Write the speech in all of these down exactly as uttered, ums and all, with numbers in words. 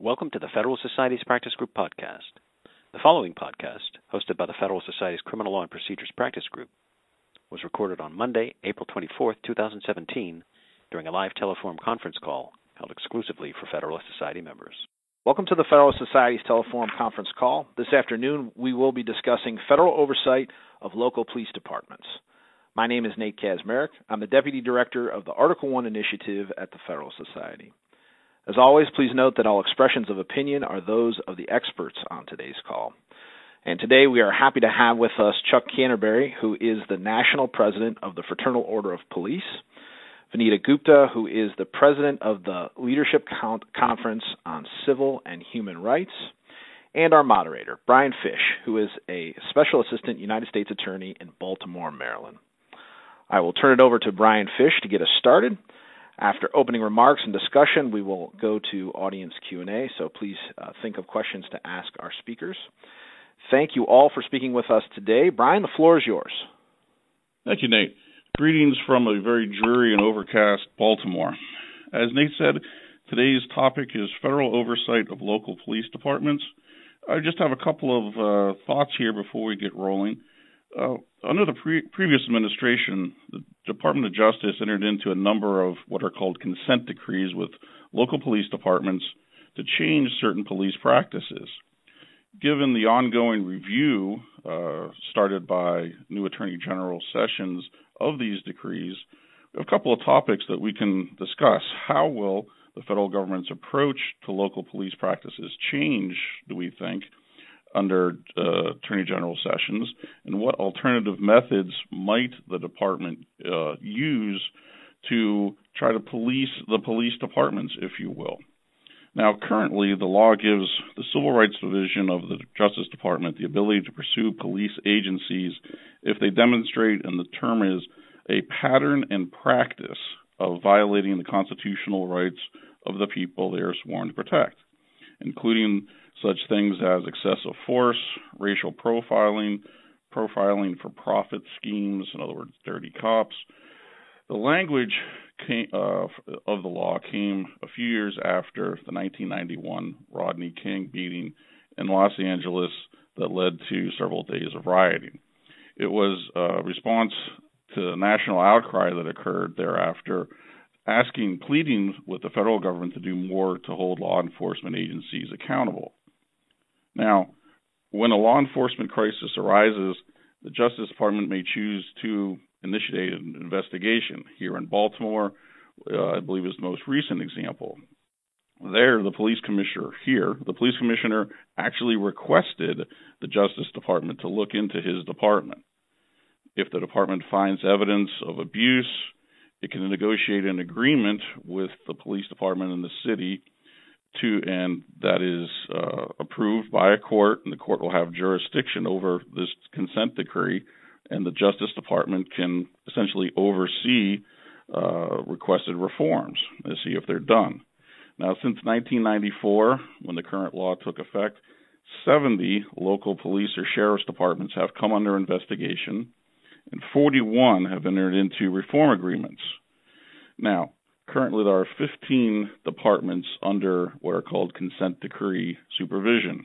Welcome to the Federal Society's Practice Group podcast. The following podcast, hosted by the Federal Society's Criminal Law and Procedures Practice Group, was recorded on Monday, April twenty-fourth, two thousand seventeen, during a live telephone conference call held exclusively for Federalist Society members. Welcome to the Federalist Society's Teleforum conference call. This afternoon, we will be discussing federal oversight of local police departments. My name is Nate Kazmarek. I'm the Deputy Director of the Article one Initiative at the Federalist Society. As always, please note that all expressions of opinion are those of the experts on today's call. And today we are happy to have with us Chuck Canterbury, who is the National President of the Fraternal Order of Police, Vanita Gupta, who is the President of the Leadership Conference on Civil and Human Rights, and our moderator, Brian Fish, who is a Special Assistant United States Attorney in Baltimore, Maryland. I will turn it over to Brian Fish to get us started. After opening remarks and discussion, we will go to audience Q and A, so please uh, think of questions to ask our speakers. Thank you all for speaking with us today. Brian, the floor is yours. Thank you, Nate. Greetings from a very dreary and overcast Baltimore. As Nate said, today's topic is federal oversight of local police departments. I just have a couple of uh, thoughts here before we get rolling. Uh, under the pre- previous administration, the Department of Justice entered into a number of what are called consent decrees with local police departments to change certain police practices. Given the ongoing review uh, started by new Attorney General Sessions of these decrees, we have a couple of topics that we can discuss. How will the federal government's approach to local police practices change, do we think, under uh, Attorney General Sessions, and what alternative methods might the department uh, use to try to police the police departments, if you will. Now, currently, the law gives the Civil Rights Division of the Justice Department the ability to pursue police agencies if they demonstrate, and the term is, a pattern and practice of violating the constitutional rights of the people they are sworn to protect, including such things as excessive force, racial profiling, profiling for profit schemes, in other words, dirty cops. The language came, uh, of the law came a few years after the nineteen ninety-one Rodney King beating in Los Angeles that led to several days of rioting. It was a response to the national outcry that occurred thereafter, asking, pleading with the federal government to do more to hold law enforcement agencies accountable. Now, when a law enforcement crisis arises, the Justice Department may choose to initiate an investigation. Here in Baltimore, uh, I believe is the most recent example. There, the police commissioner here, the police commissioner actually requested the Justice Department to look into his department. If the department finds evidence of abuse, it can negotiate an agreement with the police department in the city to, and that is uh, approved by a court, and the court will have jurisdiction over this consent decree, and the Justice Department can essentially oversee uh, requested reforms to see if they're done. Now, since nineteen ninety-four, when the current law took effect, seventy local police or sheriff's departments have come under investigation, and forty-one have entered into reform agreements. Now, currently, there are fifteen departments under what are called consent decree supervision.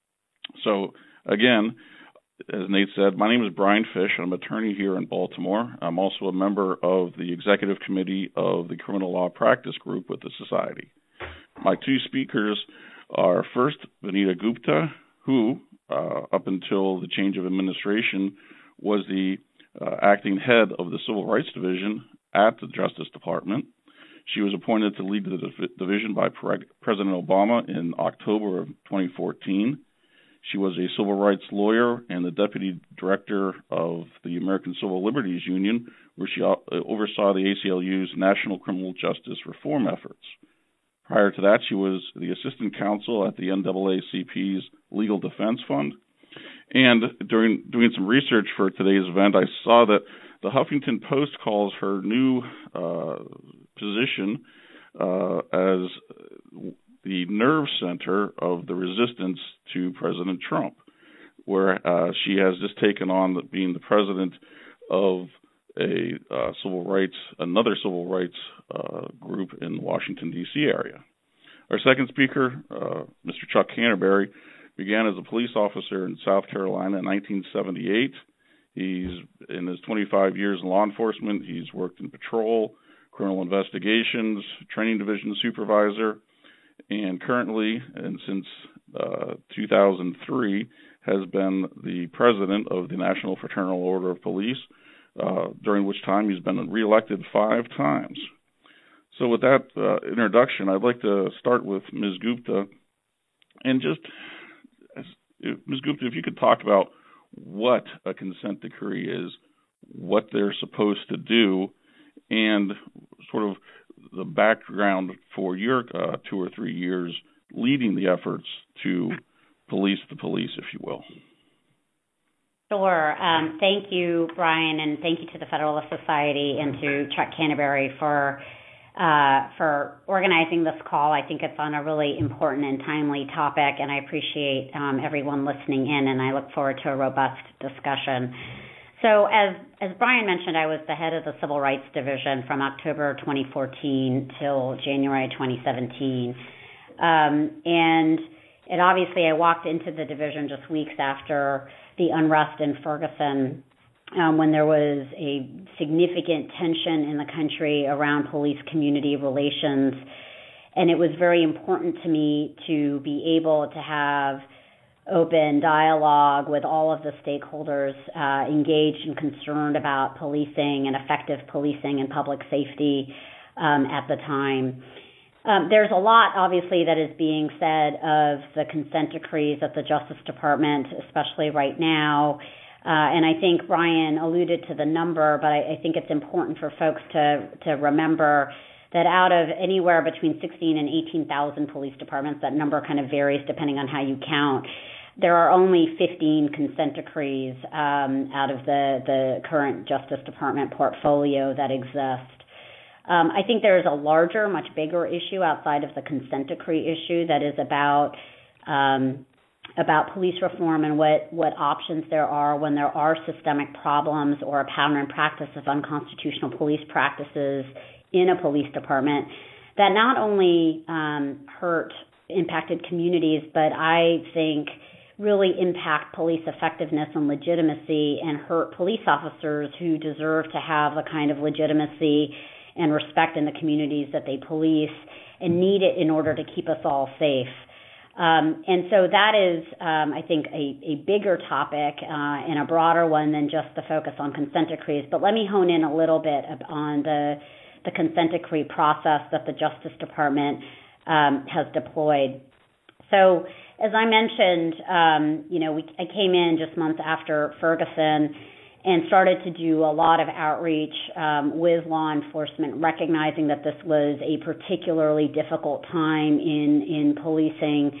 So, again, as Nate said, my name is Brian Fish. I'm an attorney here in Baltimore. I'm also a member of the executive committee of the Criminal Law Practice Group with the Society. My two speakers are first Vanita Gupta, who, uh, up until the change of administration, was the uh, acting head of the Civil Rights Division at the Justice Department. She was appointed to lead the div- division by Pre- President Obama in October of twenty fourteen. She was a civil rights lawyer and the deputy director of the American Civil Liberties Union, where she o- oversaw the A C L U's national criminal justice reform efforts. Prior to that, she was the assistant counsel at the N double A C P's Legal Defense Fund. And during doing some research for today's event, I saw that the Huffington Post calls her new uh, position uh, as the nerve center of the resistance to President Trump, where uh, she has just taken on being the president of a uh, civil rights, another civil rights uh, group in the Washington, D C area. Our second speaker, uh, Mister Chuck Canterbury, began as a police officer in South Carolina in nineteen seventy-eight. He's, in his twenty-five years in law enforcement, he's worked in patrol, criminal investigations, training division supervisor, and currently, and since uh, two thousand three, has been the president of the National Fraternal Order of Police, uh, during which time he's been reelected five times. So with that uh, introduction, I'd like to start with Miz Gupta, and just, Miz Gupta, if you could talk about what a consent decree is, what they're supposed to do, and sort of the background for your uh, two or three years leading the efforts to police the police, if you will. Sure. Um, thank you, Brian, and thank you to the Federalist Society and to Chuck Canterbury for uh, for organizing this call. I think it's on a really important and timely topic, and I appreciate um, everyone listening in, and I look forward to a robust discussion. So as as Brian mentioned, I was the head of the Civil Rights Division from October twenty fourteen till January twenty seventeen. Um, and it obviously, I walked into the division just weeks after the unrest in Ferguson, um, when there was a significant tension in the country around police-community relations. And it was very important to me to be able to have open dialogue with all of the stakeholders uh, engaged and concerned about policing and effective policing and public safety um, at the time. Um, there's a lot, obviously, that is being said of the consent decrees at the Justice Department, especially right now. Uh, and I think Brian alluded to the number, but I, I think it's important for folks to, to remember that out of anywhere between sixteen and eighteen thousand police departments, that number kind of varies depending on how you count. There are only fifteen consent decrees um, out of the, the current Justice Department portfolio that exist. Um, I think there is a larger, much bigger issue outside of the consent decree issue that is about um, about police reform and what, what options there are when there are systemic problems or a pattern and practice of unconstitutional police practices in a police department that not only um, hurt impacted communities, but I think really impact police effectiveness and legitimacy and hurt police officers who deserve to have the kind of legitimacy and respect in the communities that they police and need it in order to keep us all safe. Um, and so that is, um, I think, a, a bigger topic uh, and a broader one than just the focus on consent decrees. But let me hone in a little bit on the, the consent decree process that the Justice Department um, has deployed. So as I mentioned, um, you know, we, I came in just months after Ferguson and started to do a lot of outreach um, with law enforcement, recognizing that this was a particularly difficult time in, in policing.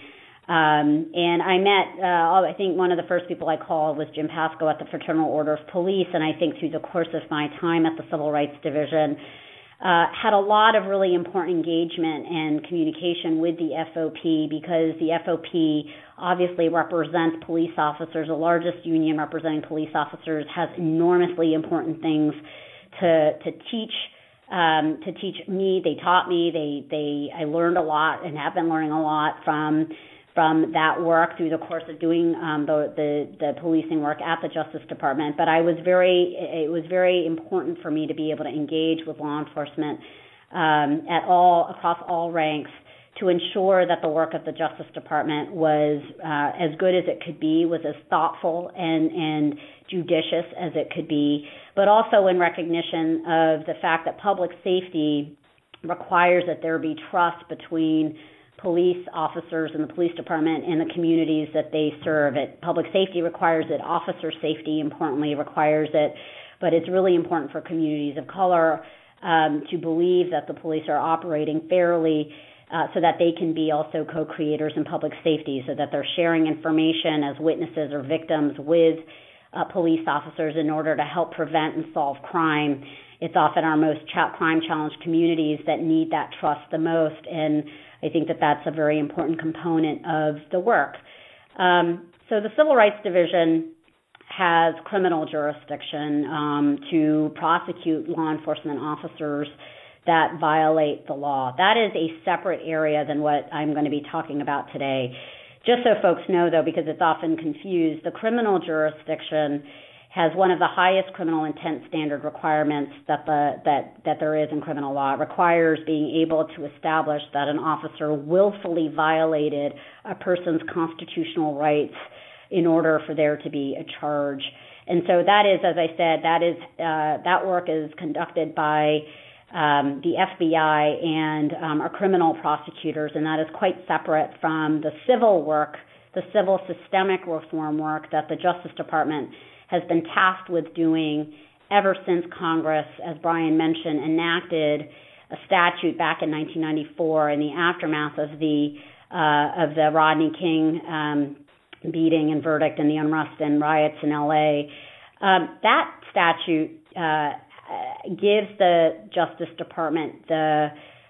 Um, and I met, uh, I think one of the first people I called was Jim Pasco at the Fraternal Order of Police, and I think through the course of my time at the Civil Rights Division, uh, had a lot of really important engagement and communication with the F O P, because the F O P obviously represents police officers. The largest union representing police officers has enormously important things to to teach um, to teach me. They taught me. They they I learned a lot and have been learning a lot from from that work through the course of doing um, the, the the policing work at the Justice Department. But I was very it was very important for me to be able to engage with law enforcement um, at all across all ranks, to ensure that the work of the Justice Department was uh, as good as it could be, was as thoughtful and, and judicious as it could be, but also in recognition of the fact that public safety requires that there be trust between police officers in the police department and the communities that they serve. It, public safety requires it. Officer safety, importantly, requires it. But it's really important for communities of color um, to believe that the police are operating fairly, Uh, so that they can be also co-creators in public safety, so that they're sharing information as witnesses or victims with uh, police officers in order to help prevent and solve crime. It's often our most ch- crime-challenged communities that need that trust the most, and I think that that's a very important component of the work. Um, so the Civil Rights Division has criminal jurisdiction um, to prosecute law enforcement officers that violate the law. That is a separate area than what I'm going to be talking about today. Just so folks know, though, because it's often confused, the criminal jurisdiction has one of the highest criminal intent standard requirements that the that that there is in criminal law. It requires being able to establish that an officer willfully violated a person's constitutional rights in order for there to be a charge. And so that is, as I said, that is uh, that work is conducted by um, the F B I and um, our criminal prosecutors, and that is quite separate from the civil work, the civil systemic reform work that the Justice Department has been tasked with doing ever since Congress, as Brian mentioned, enacted a statute back in nineteen ninety-four in the aftermath of the uh, of the Rodney King um, beating and verdict and the unrest and riots in L A. Um, that statute uh, gives the Justice Department the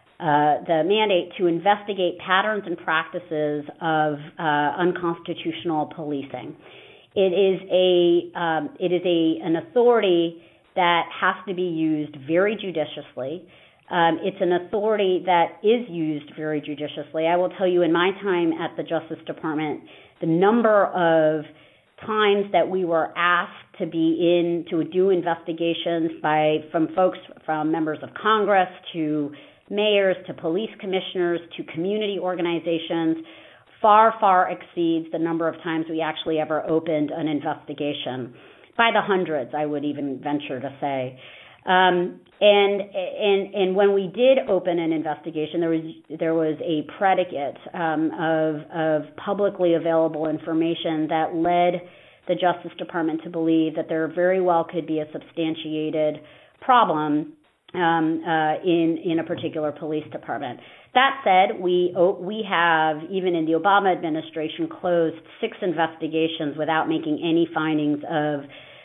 uh, the mandate to investigate patterns and practices of uh, unconstitutional policing. It is a um, it is a an authority that has to be used very judiciously. Um, it's an authority that is used very judiciously. I will tell you, in my time at the Justice Department, the number of times that we were asked to be in to do investigations by from folks from members of Congress to mayors to police commissioners to community organizations far, far exceeds the number of times we actually ever opened an investigation. By the hundreds, I would even venture to say. Um, and and and when we did open an investigation, there was there was a predicate um, of of publicly available information that led the Justice Department to believe that there very well could be a substantiated problem um, uh, in in a particular police department. That said, we we have, even in the Obama administration, closed six investigations without making any findings of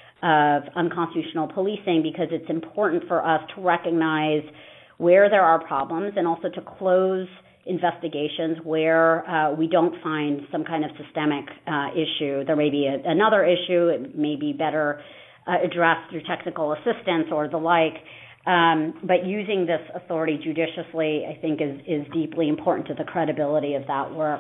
of unconstitutional policing, because it's important for us to recognize where there are problems and also to close investigations where uh, we don't find some kind of systemic uh, issue. There may be a, another issue. It may be better uh, addressed through technical assistance or the like. Um, but using this authority judiciously, I think, is, is deeply important to the credibility of that work.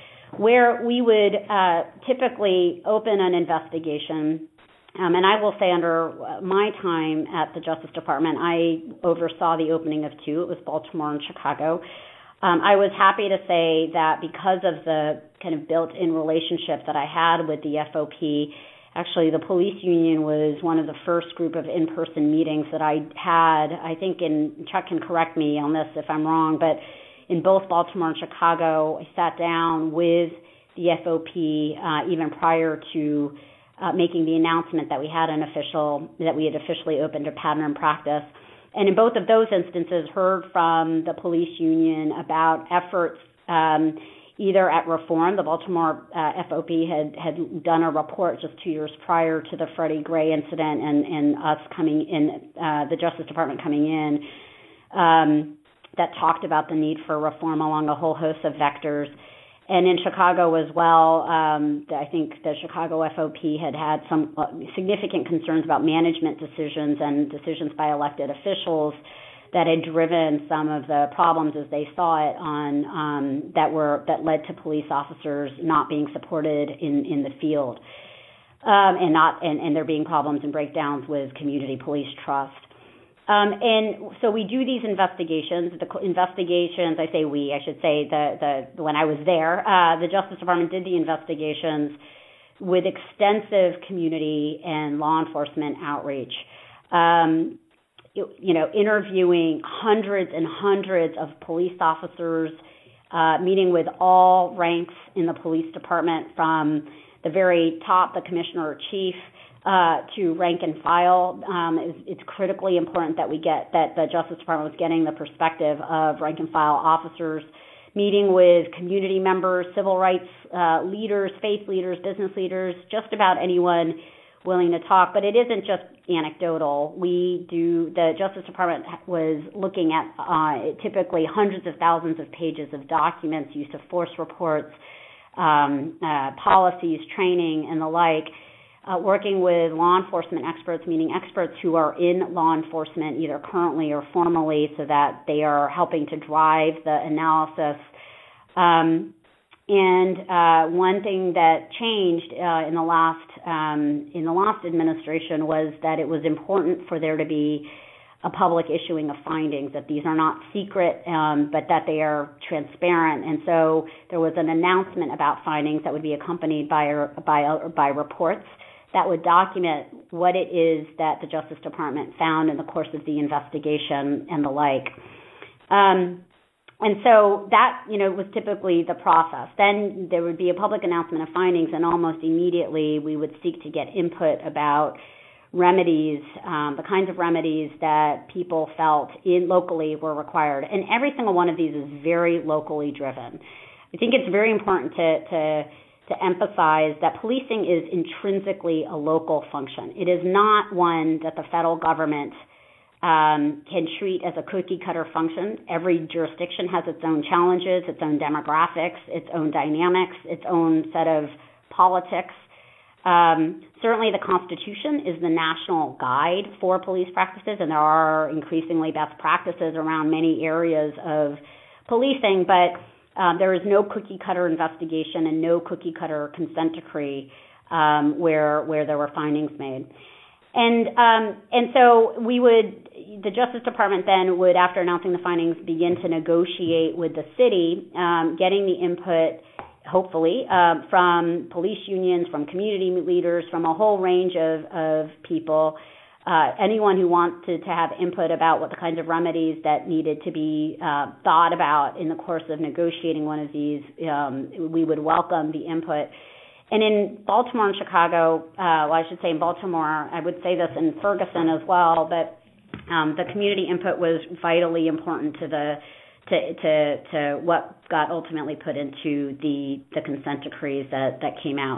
Where we would uh, typically open an investigation, um, and I will say under my time at the Justice Department, I oversaw the opening of two. It was Baltimore and Chicago. Um, I was happy to say that because of the kind of built-in relationship that I had with the F O P, actually, the police union was one of the first group of in-person meetings that I had. I think, in Chuck can correct me on this if I'm wrong, but in both Baltimore and Chicago, I sat down with the F O P uh, even prior to uh, making the announcement that we had an official, that we had officially opened a pattern and practice. And in both of those instances, heard from the police union about efforts um, either at reform. The Baltimore uh, F O P had, had done a report just two years prior to the Freddie Gray incident and, and us coming in, uh, the Justice Department coming in, um, that talked about the need for reform along a whole host of vectors. And in Chicago as well, um, I think the Chicago F O P had had some significant concerns about management decisions and decisions by elected officials that had driven some of the problems as they saw it on um, that were that led to police officers not being supported in, in the field, um, and not and, and there being problems and breakdowns with community police trust. Um, and so we do these investigations. The investigations, I say we, I should say the the when I was there, uh, the Justice Department did the investigations with extensive community and law enforcement outreach. Um, you know, interviewing hundreds and hundreds of police officers, uh, meeting with all ranks in the police department, from the very top, the commissioner or chief, uh, to rank and file. Um, it's, it's critically important that we get, that the Justice Department was getting the perspective of rank and file officers, meeting with community members, civil rights uh, leaders, faith leaders, business leaders, just about anyone willing to talk. But it isn't just anecdotal. We do, the Justice Department was looking at uh, typically hundreds of thousands of pages of documents, use of force reports, um, uh, policies, training, and the like. uh, working with law enforcement experts, meaning experts who are in law enforcement either currently or formerly, so that they are helping to drive the analysis. Um, and uh, one thing that changed uh, in the last um, in the last administration was that it was important for there to be a public issuing of findings, that these are not secret, um, but that they are transparent. And so there was an announcement about findings that would be accompanied by by by reports that would document what it is that the Justice Department found in the course of the investigation and the like. Um, And so that, you know, was typically the process. Then there would be a public announcement of findings, and almost immediately we would seek to get input about remedies, um, the kinds of remedies that people felt in locally were required. And every single one of these is very locally driven. I think it's very important to, to, to emphasize that policing is intrinsically a local function. It is not one that the federal government Um, can treat as a cookie-cutter function. Every jurisdiction has its own challenges, its own demographics, its own dynamics, its own set of politics. Um, certainly the Constitution is the national guide for police practices, and there are increasingly best practices around many areas of policing, but um, there is no cookie-cutter investigation and no cookie-cutter consent decree um, where, where there were findings made. And um, and so we would, the Justice Department then would, after announcing the findings, begin to negotiate with the city, um, getting the input, hopefully, uh, from police unions, from community leaders, from a whole range of, of people, uh, anyone who wanted to have input about what the kinds of remedies that needed to be uh, thought about in the course of negotiating one of these, um, we would welcome the input. And in Baltimore and Chicago, uh, well, I should say in Baltimore, I would say this in Ferguson as well, but um, the community input was vitally important to the to to, to what got ultimately put into the, the consent decrees that, that came out.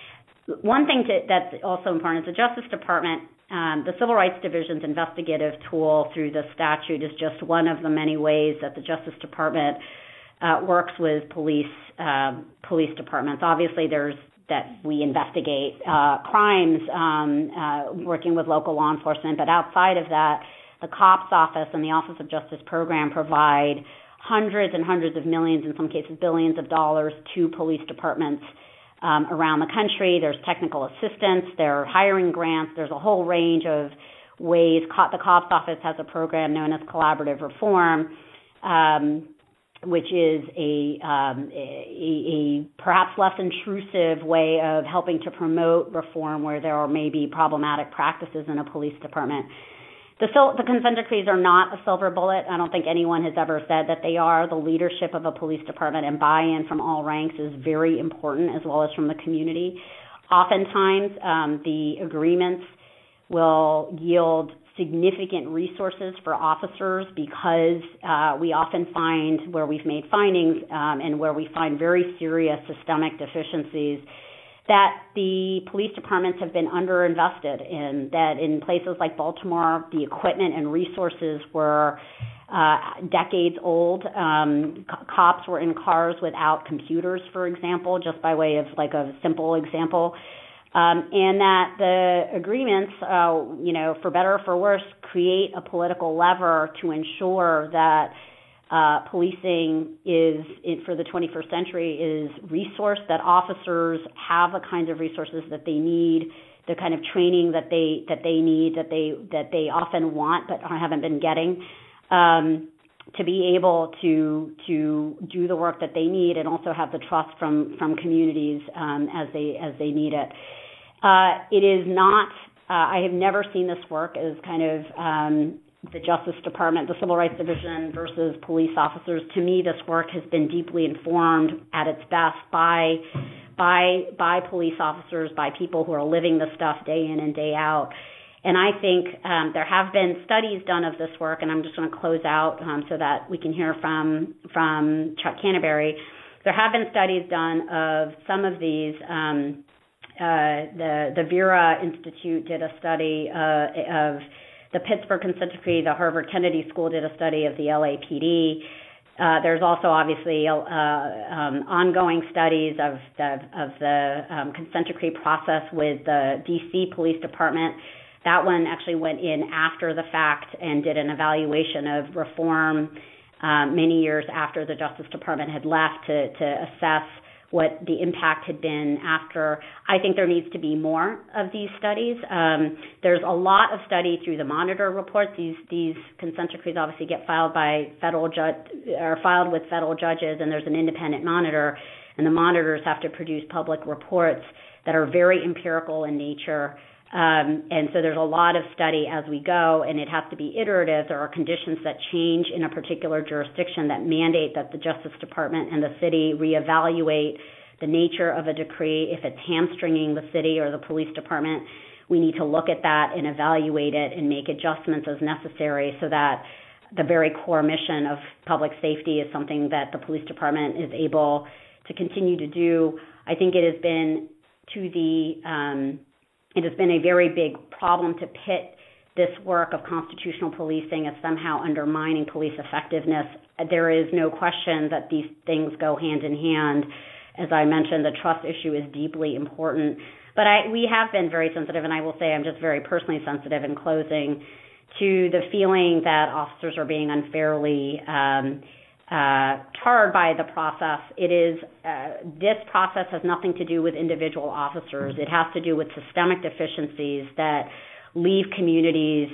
One thing to, that's also important is the Justice Department, um, the Civil Rights Division's investigative tool through the statute is just one of the many ways that the Justice Department uh, works with police um, police departments. Obviously, there's that we investigate uh, crimes um, uh, working with local law enforcement, but outside of that, the COPS Office and the Office of Justice Program provide hundreds and hundreds of millions, in some cases billions of dollars to police departments um, around the country. There's technical assistance, there are hiring grants, there's a whole range of ways. The COPS Office has a program known as Collaborative Reform, um, which is a, um, a, a perhaps less intrusive way of helping to promote reform where there are maybe problematic practices in a police department. The, the consent decrees are not a silver bullet. I don't think anyone has ever said that they are. The leadership of a police department and buy-in from all ranks is very important, as well as from the community. Oftentimes, um, the agreements will yield significant resources for officers because uh, we often find where we've made findings um, and where we find very serious systemic deficiencies that the police departments have been underinvested in, that in places like Baltimore, the equipment and resources were uh, decades old. Um, co- cops were in cars without computers, for example, just by way of like a simple example. Um, and that the agreements, uh, you know, for better or for worse, create a political lever to ensure that uh, policing is, it, for the twenty-first century, is resourced, that officers have the kinds of resources that they need, the kind of training that they that they need, that they that they often want but haven't been getting, um, to be able to to do the work that they need, and also have the trust from from communities um, as they as they need it. Uh, it is not, uh, I have never seen this work as kind of um, the Justice Department, the Civil Rights Division versus police officers. To me, this work has been deeply informed at its best by by by police officers, by people who are living the stuff day in and day out. And I think um, there have been studies done of this work, and I'm just going to close out um, so that we can hear from from Chuck Canterbury. There have been studies done of some of these. Um, uh, the the Vera Institute did a study uh, of the Pittsburgh Consent Decree. The Harvard Kennedy School did a study of the L A P D. Uh, there's also obviously uh, um, ongoing studies of the, of the um, consent decree process with the D C Police Department. That one actually went in after the fact and did an evaluation of reform um, many years after the Justice Department had left to, to assess what the impact had been after. I think there needs to be more of these studies. Um, there's a lot of study through the monitor reports. These these consent decrees obviously get filed by federal judge or filed with federal judges, and there's an independent monitor, and the monitors have to produce public reports that are very empirical in nature. Um, and so there's a lot of study as we go, and it has to be iterative. There are conditions that change in a particular jurisdiction that mandate that the Justice Department and the city reevaluate the nature of a decree. If it's hamstringing the city or the police department, we need to look at that and evaluate it and make adjustments as necessary so that the very core mission of public safety is something that the police department is able to continue to do. I think it has been to the um, It has been a very big problem to pit this work of constitutional policing as somehow undermining police effectiveness. There is no question that these things go hand in hand. As I mentioned, the trust issue is deeply important. But I, we have been very sensitive, and I will say I'm just very personally sensitive in closing to the feeling that officers are being unfairly um, Uh, tarred by the process. It is, uh, this process has nothing to do with individual officers. It has to do with systemic deficiencies that leave communities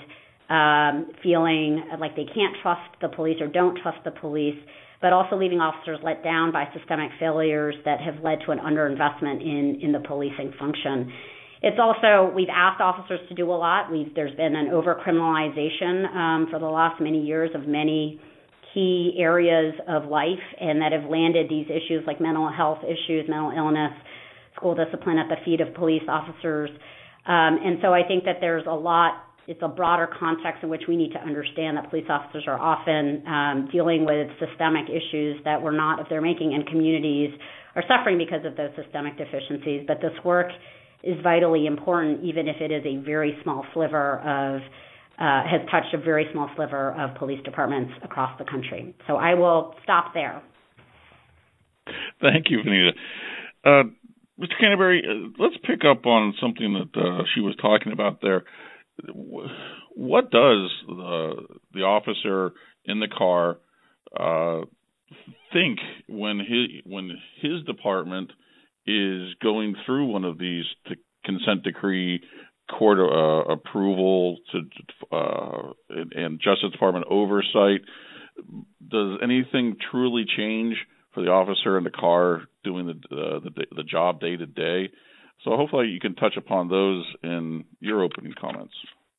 um, feeling like they can't trust the police or don't trust the police, but also leaving officers let down by systemic failures that have led to an underinvestment in, in the policing function. It's also, we've asked officers to do a lot. We've, there's been an over-criminalization um, for the last many years of many key areas of life, and that have landed these issues like mental health issues, mental illness, school discipline at the feet of police officers. Um, and so I think that there's a lot, it's a broader context in which we need to understand that police officers are often um, dealing with systemic issues that were not of their making, and communities are suffering because of those systemic deficiencies. But this work is vitally important, even if it is a very small sliver of Uh, has touched a very small sliver of police departments across the country. So I will stop there. Thank you, Vanita. Uh, Mister Canterbury, uh, let's pick up on something that uh, she was talking about there. What does the, the officer in the car uh, think when his, when his department is going through one of these t- consent decree court uh, approval to uh, and Justice Department oversight? Does anything truly change for the officer in the car doing the uh, the, the job day to day? So hopefully you can touch upon those in your opening comments.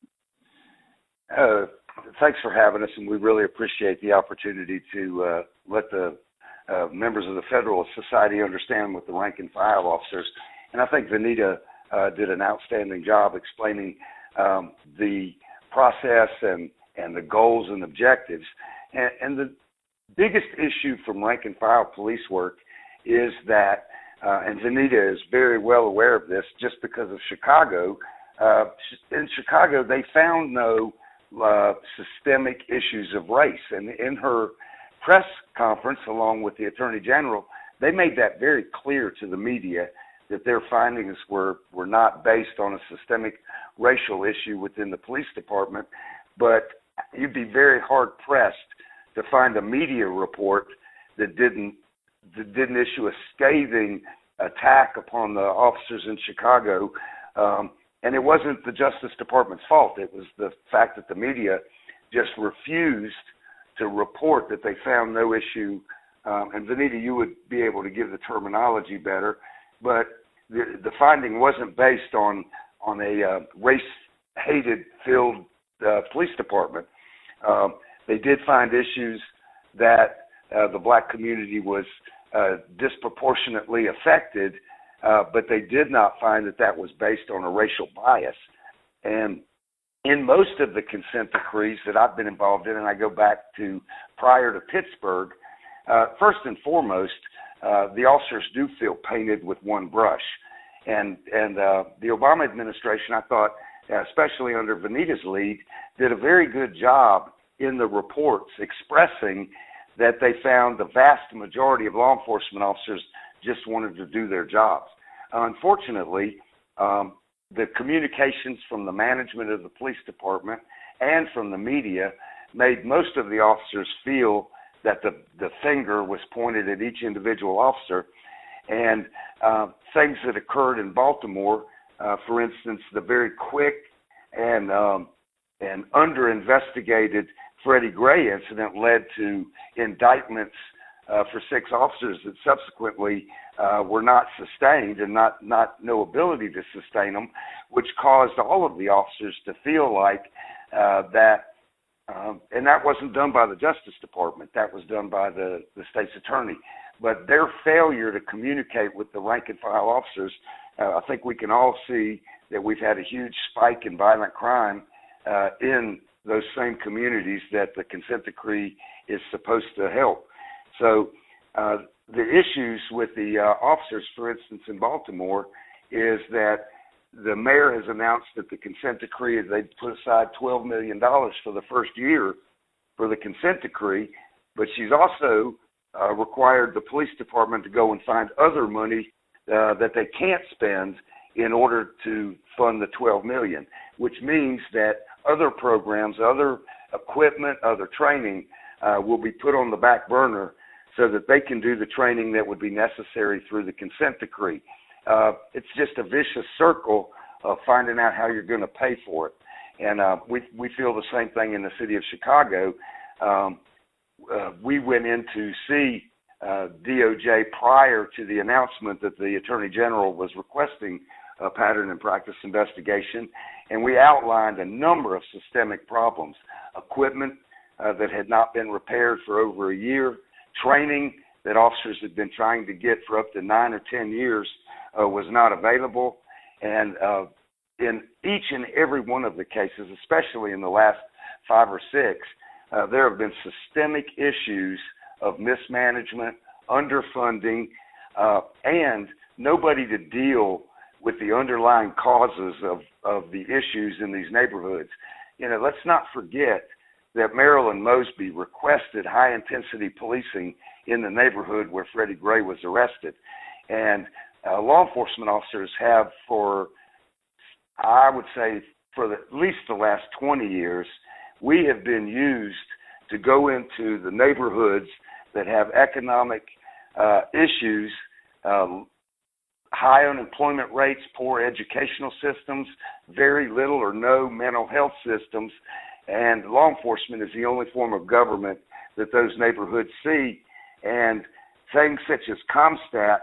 Uh, thanks for having us, and we really appreciate the opportunity to uh, let the uh, members of the Federal Society understand what the rank and file officers. And I think Vanita Uh, did an outstanding job explaining um, the process and, and the goals and objectives. And, and the biggest issue from rank and file police work is that, uh, and Vanita is very well aware of this just because of Chicago, uh, in Chicago they found no uh, systemic issues of race. And in her press conference, along with the Attorney General, they made that very clear to the media, that their findings were, were not based on a systemic racial issue within the police department. But you'd be very hard-pressed to find a media report that didn't that didn't issue a scathing attack upon the officers in Chicago. Um, and it wasn't the Justice Department's fault. It was the fact that the media just refused to report that they found no issue. Um, and Vanita, you would be able to give the terminology better. But the, the finding wasn't based on on a uh, race-hated filled uh, police department. Um, they did find issues that uh, the black community was uh, disproportionately affected, uh, but they did not find that that was based on a racial bias. And in most of the consent decrees that I've been involved in, and I go back to prior to Pittsburgh, uh, first and foremost, Uh, the officers do feel painted with one brush. And and uh, the Obama administration, I thought, especially under Vanita's lead, did a very good job in the reports expressing that they found the vast majority of law enforcement officers just wanted to do their jobs. Uh, unfortunately, um, the communications from the management of the police department and from the media made most of the officers feel that the, the finger was pointed at each individual officer. And uh, things that occurred in Baltimore, uh, for instance, the very quick and um, and under-investigated Freddie Gray incident led to indictments uh, for six officers that subsequently uh, were not sustained and not, not no ability to sustain them, which caused all of the officers to feel like uh, that, um, and that wasn't done by the Justice Department, that was done by the, the state's attorney. But their failure to communicate with the rank and file officers, uh, I think we can all see that we've had a huge spike in violent crime uh, in those same communities that the consent decree is supposed to help. So uh, the issues with the uh, officers, for instance, in Baltimore, is that the mayor has announced that the consent decree, they put aside twelve million dollars for the first year for the consent decree, but she's also uh, required the police department to go and find other money uh, that they can't spend in order to fund the twelve million dollars, which means that other programs, other equipment, other training uh, will be put on the back burner so that they can do the training that would be necessary through the consent decree. Uh, it's just a vicious circle of finding out how you're going to pay for it. And uh, we we feel the same thing in the city of Chicago. Um, uh, we went in to see uh, D O J prior to the announcement that the Attorney General was requesting a pattern and practice investigation, and we outlined a number of systemic problems. Equipment uh, that had not been repaired for over a year, training that officers had been trying to get for up to nine or ten years uh, was not available, and uh, in each and every one of the cases, especially in the last five or six, uh, there have been systemic issues of mismanagement, underfunding, uh, and nobody to deal with the underlying causes of, of the issues in these neighborhoods. You know, let's not forget that Marilyn Mosby requested high-intensity policing in the neighborhood where Freddie Gray was arrested. And uh, law enforcement officers have for, I would say, for the, at least the last twenty years, we have been used to go into the neighborhoods that have economic uh, issues, um, high unemployment rates, poor educational systems, very little or no mental health systems, and law enforcement is the only form of government that those neighborhoods see. And things such as CompStat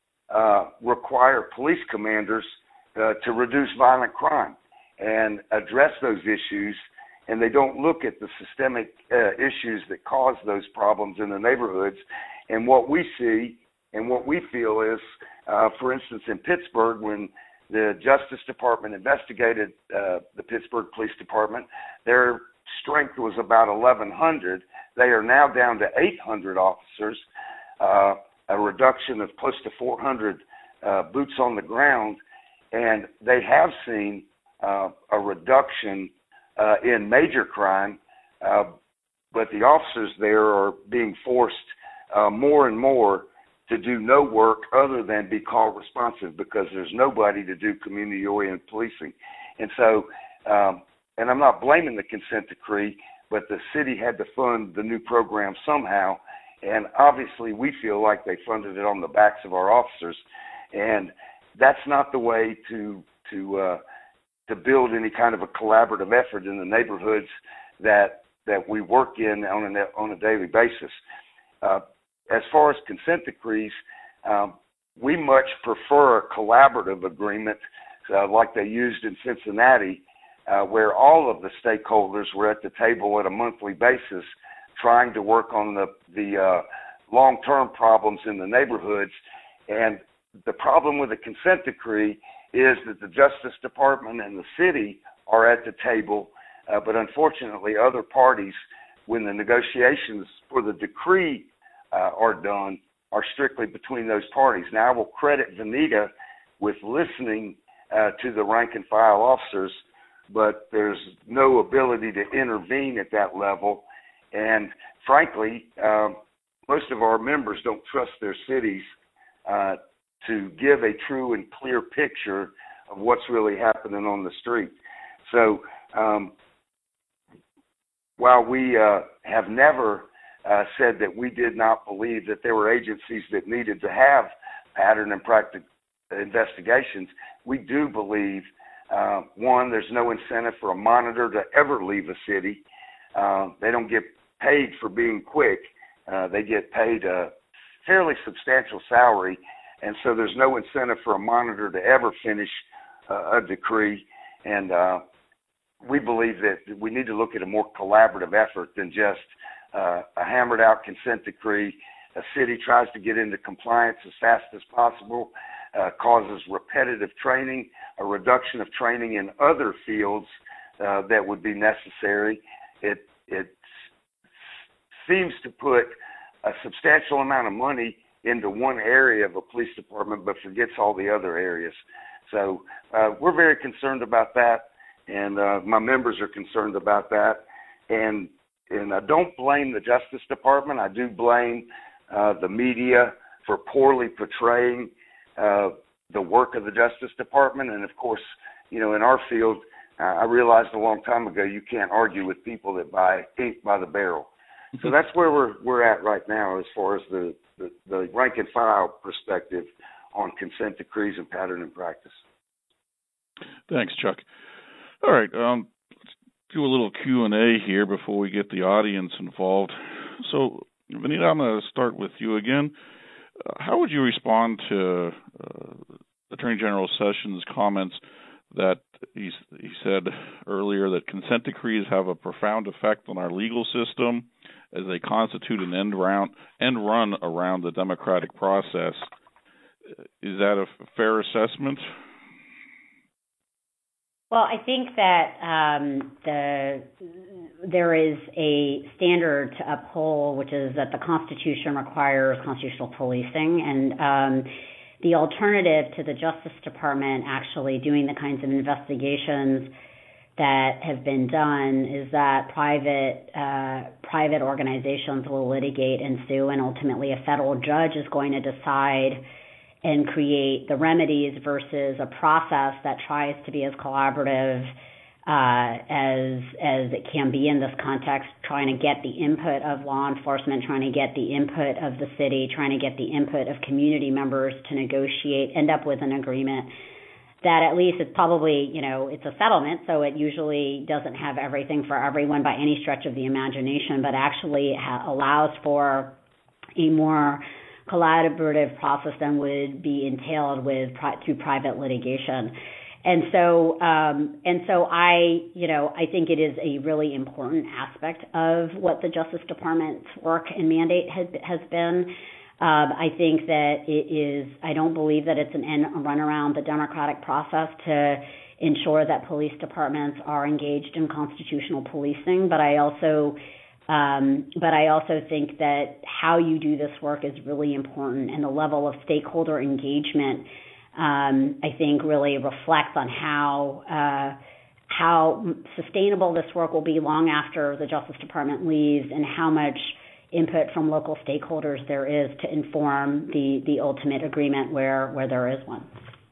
uh, require police commanders uh, to reduce violent crime and address those issues, and they don't look at the systemic uh, issues that cause those problems in the neighborhoods. And what we see and what we feel is, uh, for instance, in Pittsburgh, when the Justice Department investigated uh, the Pittsburgh Police Department, their strength was about eleven hundred. They are now down to eight hundred officers, uh, a reduction of close to four hundred uh, boots on the ground, and they have seen uh, a reduction uh, in major crime, uh, but the officers there are being forced uh, more and more to do no work other than be call responsive because there's nobody to do community-oriented policing. And so, um, and I'm not blaming the consent decree, but the city had to fund the new program somehow, and obviously we feel like they funded it on the backs of our officers, and that's not the way to to uh, to build any kind of a collaborative effort in the neighborhoods that that we work in on a, on a daily basis. Uh, As far as consent decrees, um, we much prefer a collaborative agreement uh, like they used in Cincinnati, uh, where all of the stakeholders were at the table at a monthly basis trying to work on the, the uh, long-term problems in the neighborhoods. And the problem with the consent decree is that the Justice Department and the city are at the table, uh, but unfortunately other parties, when the negotiations for the decree Uh, are done, are strictly between those parties. Now, I will credit Vanita with listening uh, to the rank and file officers, but there's no ability to intervene at that level. And frankly, um, most of our members don't trust their cities uh, to give a true and clear picture of what's really happening on the street. So um, while we uh, have never uh, said that we did not believe that there were agencies that needed to have pattern and practice investigations, we do believe, uh, one, there's no incentive for a monitor to ever leave a city. Uh, they don't get paid for being quick. Uh, they get paid a fairly substantial salary, and so there's no incentive for a monitor to ever finish uh, a decree. And uh, we believe that we need to look at a more collaborative effort than just uh, a hammered-out consent decree. A city tries to get into compliance as fast as possible, uh, causes repetitive training, a reduction of training in other fields uh, that would be necessary. It, it seems to put a substantial amount of money into one area of a police department but forgets all the other areas. So uh, we're very concerned about that, and uh, my members are concerned about that. And, and I don't blame the Justice Department. I do blame uh, the media for poorly portraying uh, the work of the Justice Department. And, of course, you know, in our field, uh, I realized a long time ago you can't argue with people that buy ink by the barrel. So that's where we're we're at right now as far as the, the, the rank and file perspective on consent decrees and pattern and practice. Thanks, Chuck. All right, um, let's do a little Q and A here before we get the audience involved. So, Vanita, I'm going to start with you again. Uh, how would you respond to uh, Attorney General Sessions' comments that he, he said earlier that consent decrees have a profound effect on our legal system as they constitute an end, round, end run around the democratic process? Is that a fair assessment? Well, I think that um, the there is a standard to uphold, which is that the Constitution requires constitutional policing, and um, the alternative to the Justice Department actually doing the kinds of investigations that have been done is that private uh, private organizations will litigate and sue, and ultimately a federal judge is going to decide and create the remedies versus a process that tries to be as collaborative uh, as as it can be in this context, trying to get the input of law enforcement, trying to get the input of the city, trying to get the input of community members to negotiate, end up with an agreement that at least it's probably, you know, it's a settlement, so it usually doesn't have everything for everyone by any stretch of the imagination, but actually ha- allows for a more collaborative process than would be entailed with pri- through private litigation. And so, um, and so I, you know, I think it is a really important aspect of what the Justice Department's work and mandate has, has been. Um, I think that it is, I don't believe that it's an end run around the democratic process to ensure that police departments are engaged in constitutional policing, but I also Um, but I also think that how you do this work is really important, and the level of stakeholder engagement, um, I think, really reflects on how uh, how sustainable this work will be long after the Justice Department leaves, and how much input from local stakeholders there is to inform the, the ultimate agreement where, where there is one.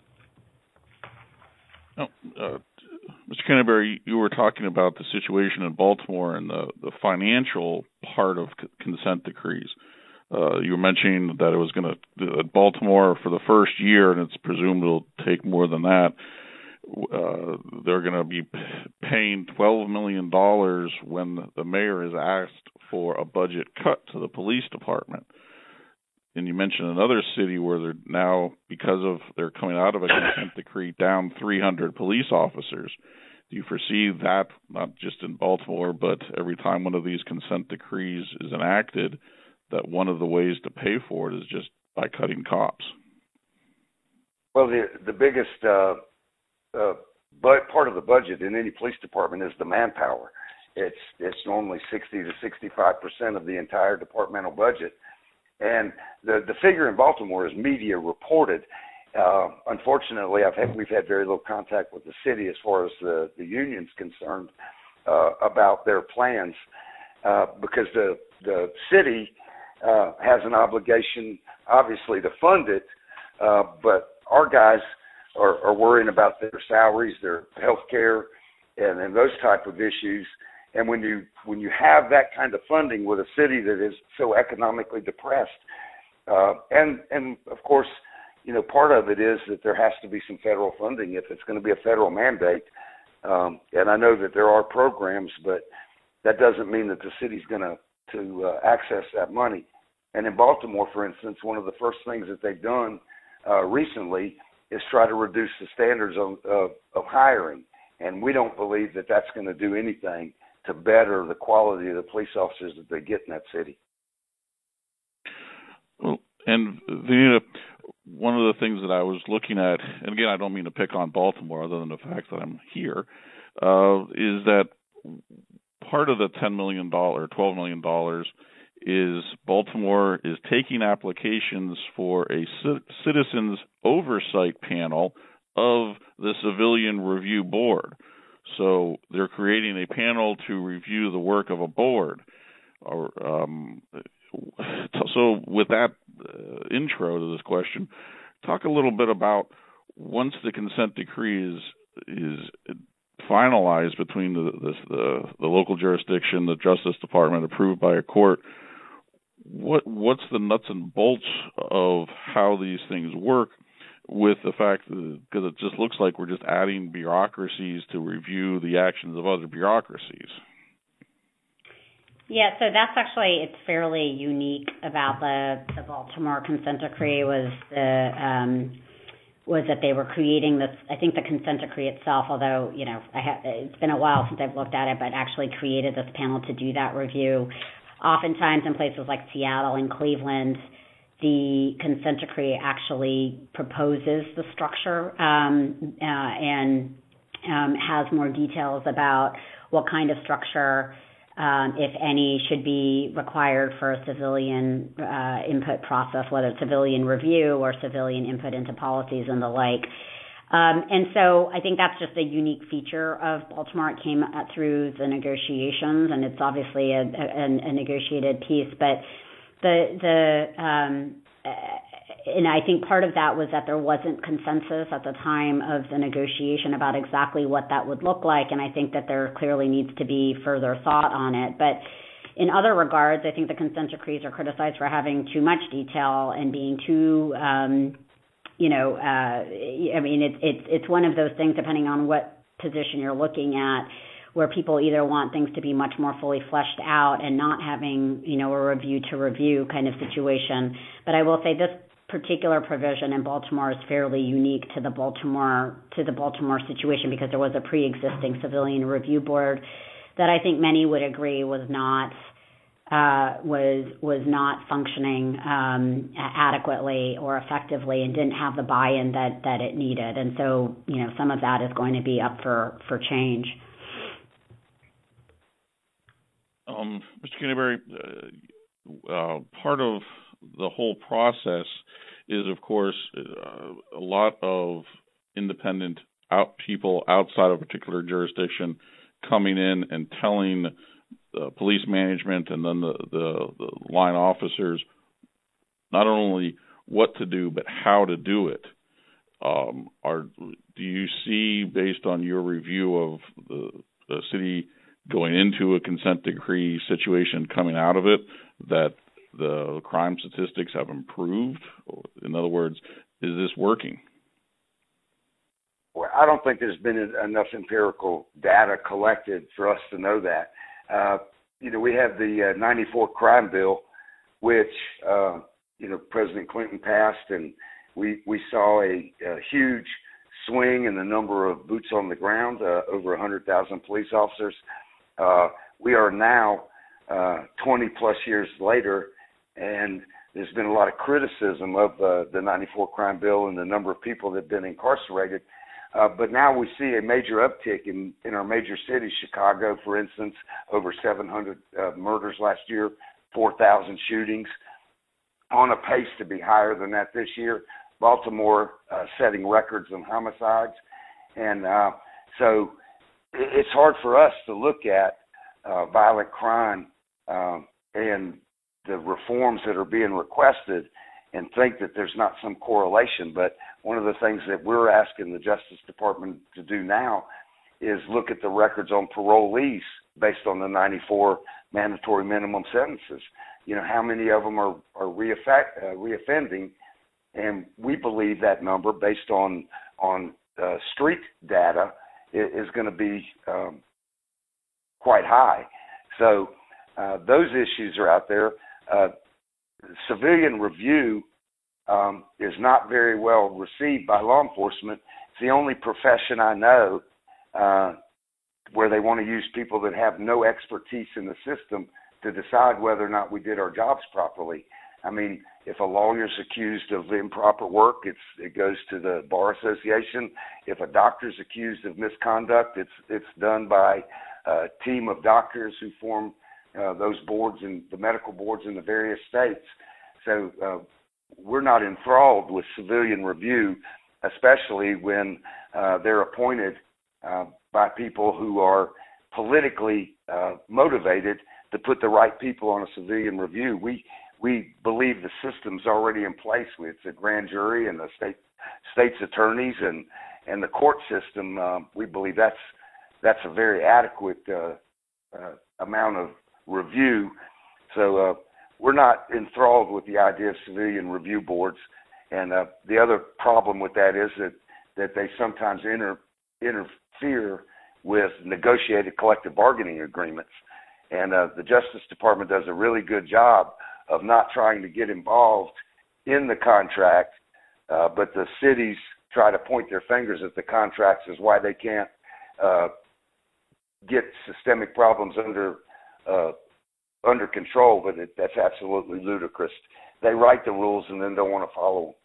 Oh, uh, Mister Canterbury, you were talking about the situation in Baltimore and the, the financial part of c- consent decrees. Uh, you were mentioning that it was going to, uh, Baltimore for the first year, and it's presumed it'll take more than that, uh, they're going to be paying twelve million dollars when the mayor is asked for a budget cut to the police department. And you mentioned another city where they're now, because of they're coming out of a consent decree, down three hundred police officers. Do you foresee that, not just in Baltimore, but every time one of these consent decrees is enacted, that one of the ways to pay for it is just by cutting cops? Well, the the biggest uh, uh, but part of the budget in any police department is the manpower. It's it's normally sixty to sixty-five percent of the entire departmental budget. And the, the figure in Baltimore is media reported. Uh, unfortunately, I've had, we've had very little contact with the city as far as the, the union's concerned uh, about their plans uh, because the, the city uh, has an obligation, obviously, to fund it, uh, but our guys are, are worrying about their salaries, their health care, and, and those type of issues. And when you when you have that kind of funding with a city that is so economically depressed, uh, and and of course, you know, part of it is that there has to be some federal funding if it's going to be a federal mandate. Um, and I know that there are programs, but that doesn't mean that the city's going to to uh, access that money. And in Baltimore, for instance, one of the first things that they've done uh, recently is try to reduce the standards of, of, of hiring. And we don't believe that that's going to do anything to better the quality of the police officers that they get in that city. Well, and the, one of the things that I was looking at, and again, I don't mean to pick on Baltimore other than the fact that I'm here, uh, is that part of the ten million dollars, twelve million dollars is Baltimore is taking applications for a citizens oversight panel of the Civilian Review Board. So they're creating a panel to review the work of a board. Or, um, so with that uh, intro to this question, talk a little bit about once the consent decree is is finalized between the the, the, the local jurisdiction, the Justice Department, approved by a court. What what's the nuts and bolts of how these things work? With the fact that, because it just looks like we're just adding bureaucracies to review the actions of other bureaucracies. Yeah, so that's actually, it's fairly unique about the, the Baltimore consent decree was the um, was that they were creating this, I think the consent decree itself, although, you know, I ha- it's been a while since I've looked at it, but actually created this panel to do that review. Oftentimes in places like Seattle and Cleveland, the consent decree actually proposes the structure um, uh, and um, has more details about what kind of structure, um, if any, should be required for a civilian uh, input process, whether it's civilian review or civilian input into policies and the like. Um, and so I think that's just a unique feature of Baltimore. It came through the negotiations, and it's obviously a, a, a negotiated piece, but The the um, and I think part of that was that there wasn't consensus at the time of the negotiation about exactly what that would look like, and I think that there clearly needs to be further thought on it. But in other regards, I think the consent decrees are criticized for having too much detail and being too, um, you know, uh, I mean, it's it's it's one of those things, depending on what position you're looking at, where people either want things to be much more fully fleshed out and not having, you know, a review to review kind of situation. But I will say this particular provision in Baltimore is fairly unique to the Baltimore to the Baltimore situation because there was a pre-existing civilian review board that I think many would agree was not uh, was was not functioning um, adequately or effectively and didn't have the buy-in that that it needed. And so, you know, some of that is going to be up for for change. Um, Mister Canterbury, uh, uh, part of the whole process is, of course, uh, a lot of independent out people outside of a particular jurisdiction coming in and telling uh, police management and then the, the, the line officers not only what to do but how to do it. Um, are do you see, based on your review of the, the city going into a consent decree situation, coming out of it, that the crime statistics have improved? In other words, is this working? Well, I don't think there's been enough empirical data collected for us to know that. Uh, you know, we have the uh, ninety-four crime bill, which, uh, you know, President Clinton passed, and we, we saw a, a huge swing in the number of boots on the ground, uh, over one hundred thousand police officers. Uh, we are now uh, twenty plus years later, and there's been a lot of criticism of uh, the ninety-four crime bill and the number of people that have been incarcerated. Uh, but now we see a major uptick in, in our major cities. Chicago, for instance, over seven hundred uh, murders last year, four thousand shootings, on a pace to be higher than that this year. Baltimore uh, setting records on homicides. And uh, so it's hard for us to look at uh, violent crime um, and the reforms that are being requested and think that there's not some correlation. But one of the things that we're asking the Justice Department to do now is look at the records on parolees based on the ninety-four mandatory minimum sentences. You know, how many of them are, are re-effect, uh, reoffending? And we believe that number, based on on uh, street data, is, is going to be um, quite high. So uh, those issues are out there. Uh, civilian review um, is not very well received by law enforcement. It's the only profession I know uh, where they want to use people that have no expertise in the system to decide whether or not we did our jobs properly. I mean, if a lawyer's accused of improper work, it's, it goes to the Bar Association. If a doctor's accused of misconduct, it's it's done by a team of doctors who form uh, those boards and the medical boards in the various states. So uh, we're not enthralled with civilian review, especially when uh, they're appointed uh, by people who are politically uh, motivated to put the right people on a civilian review. We we believe the system's already in place. It's a grand jury and the state state's attorneys and, and the court system. Uh, we believe that's that's a very adequate uh, uh, amount of review. So uh, we're not enthralled with the idea of civilian review boards. And uh, the other problem with that is that, that they sometimes inter, interfere with negotiated collective bargaining agreements. And uh, the Justice Department does a really good job of not trying to get involved in the contract, uh, but the cities try to point their fingers at the contracts as why they can't uh, get systemic problems under uh, under control, but it, that's absolutely ludicrous. They write the rules and then don't want to follow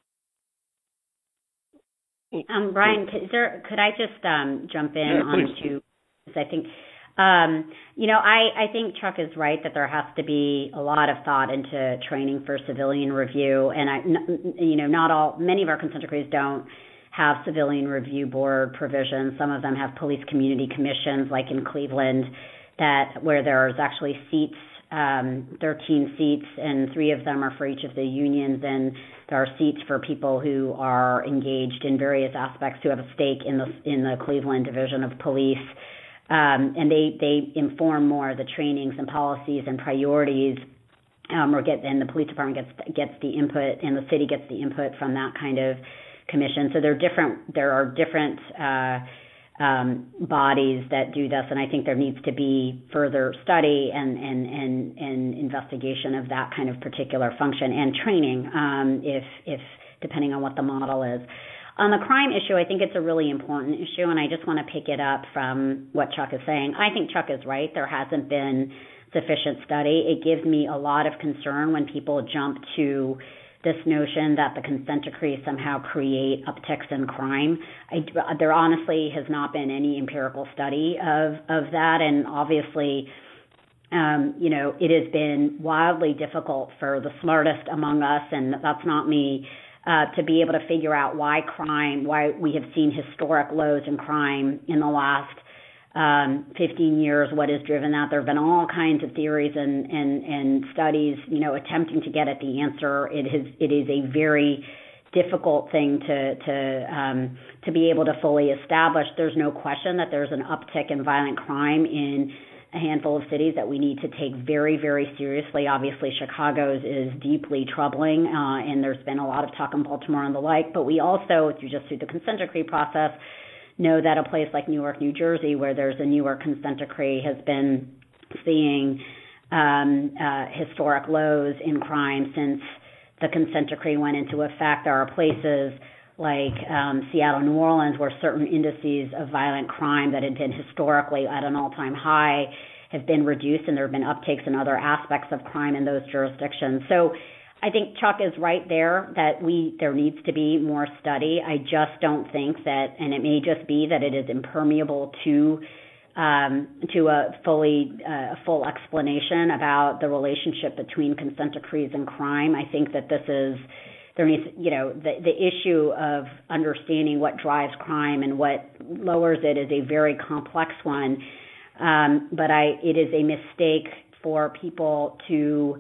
them. Um, Brian, could, there, could I just um, jump in yeah, on please. two? I think, um, you know, I, I think Chuck is right that there has to be a lot of thought into training for civilian review. And, I, you know, not all, many of our consent decrees don't have civilian review board provisions. Some of them have police community commissions, like in Cleveland, that where there's actually seats, um, thirteen seats, and three of them are for each of the unions, and there are seats for people who are engaged in various aspects who have a stake in the in the Cleveland Division of Police. Um, and they, they inform more the trainings and policies and priorities, um, or get, and the police department gets gets the input, and the city gets the input from that kind of commission. So there are different there are different uh, um, bodies that do this, and I think there needs to be further study and and, and, and investigation of that kind of particular function and training, um, if if depending on what the model is. On the crime issue, I think it's a really important issue, and I just want to pick it up from what Chuck is saying. I think Chuck is right. There hasn't been sufficient study. It gives me a lot of concern when people jump to this notion that the consent decree somehow create upticks in crime. I, there honestly has not been any empirical study of, of that, and obviously, um, you know, it has been wildly difficult for the smartest among us, and that's not me, Uh, to be able to figure out why crime, why we have seen historic lows in crime in the last um, fifteen years, what has driven that. There have been all kinds of theories and, and, and studies, you know, attempting to get at the answer. It is it is a very difficult thing to to um, to be able to fully establish. There's no question that there's an uptick in violent crime in a handful of cities that we need to take very, very seriously. Obviously, Chicago's is deeply troubling, uh, and there's been a lot of talk in Baltimore and the like, but we also, through just through the consent decree process, know that a place like Newark, New Jersey, where there's a Newark consent decree, has been seeing um, uh, historic lows in crime since the consent decree went into effect. There are places like um, Seattle, New Orleans, where certain indices of violent crime that had been historically at an all-time high have been reduced, and there have been uptakes in other aspects of crime in those jurisdictions. So I think Chuck is right there that we there needs to be more study. I just don't think that, and it may just be that it is impermeable to um, to a fully uh, full explanation about the relationship between consent decrees and crime. I think that this is There needs, you know, the, the issue of understanding what drives crime and what lowers it is a very complex one. Um, but I, it is a mistake for people to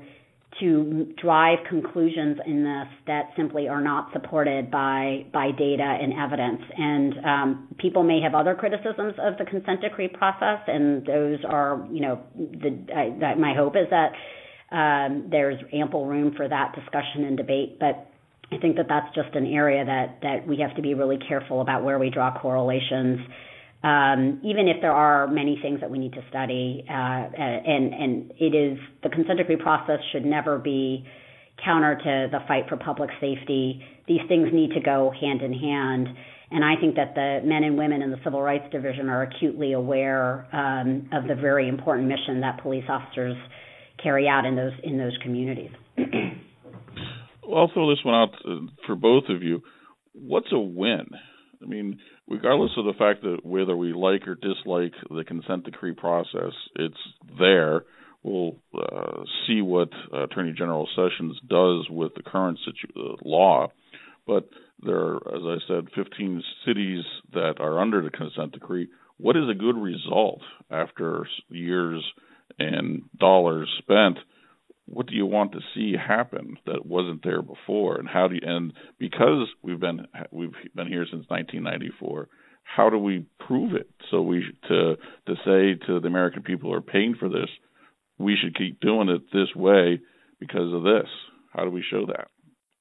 to drive conclusions in this that simply are not supported by by data and evidence. And um, people may have other criticisms of the consent decree process, and those are, you know, the, I, that my hope is that um, there's ample room for that discussion and debate. But I think that that's just an area that that we have to be really careful about where we draw correlations. Um, even if there are many things that we need to study, uh, and, and it is, the consent decree process should never be counter to the fight for public safety. These things need to go hand in hand. And I think that the men and women in the Civil Rights Division are acutely aware um, of the very important mission that police officers carry out in those in those communities. I'll throw this one out for both of you. What's a win? I mean, regardless of the fact that whether we like or dislike the consent decree process, it's there. We'll uh, see what uh, Attorney General Sessions does with the current situ- uh, law. But there are, as I said, fifteen cities that are under the consent decree. What is a good result after years and dollars spent? What do you want to see happen that wasn't there before, and how do you, and because we've been we've been here since nineteen ninety-four, how do we prove it? So we to to say to the American people who are paying for this, we should keep doing it this way because of this. How do we show that?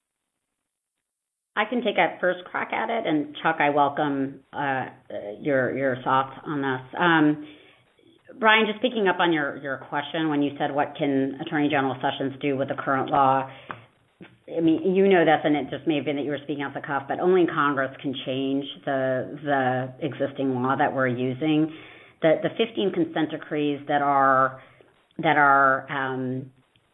I can take a first crack at it, and Chuck, I welcome uh, your your thoughts on this. Um, Brian, just picking up on your, your question when you said what can Attorney General Sessions do with the current law, I mean, you know this, and it just may have been that you were speaking off the cuff, but only Congress can change the the existing law that we're using. The the fifteen consent decrees that are that are um,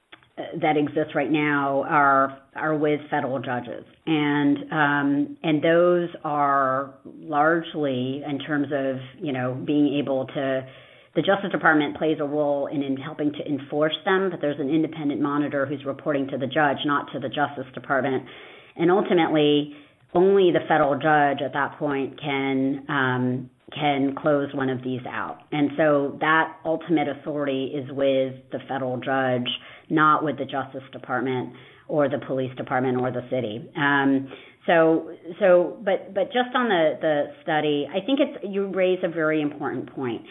that exist right now are are with federal judges, and um, and those are largely, in terms of, you know, being able to. The Justice Department plays a role in, in helping to enforce them, but there's an independent monitor who's reporting to the judge, not to the Justice Department. And ultimately, only the federal judge at that point can um, can close one of these out. And so that ultimate authority is with the federal judge, not with the Justice Department or the police department or the city. Um, so, so, but but just on the, the study, I think it's you raise a very important point.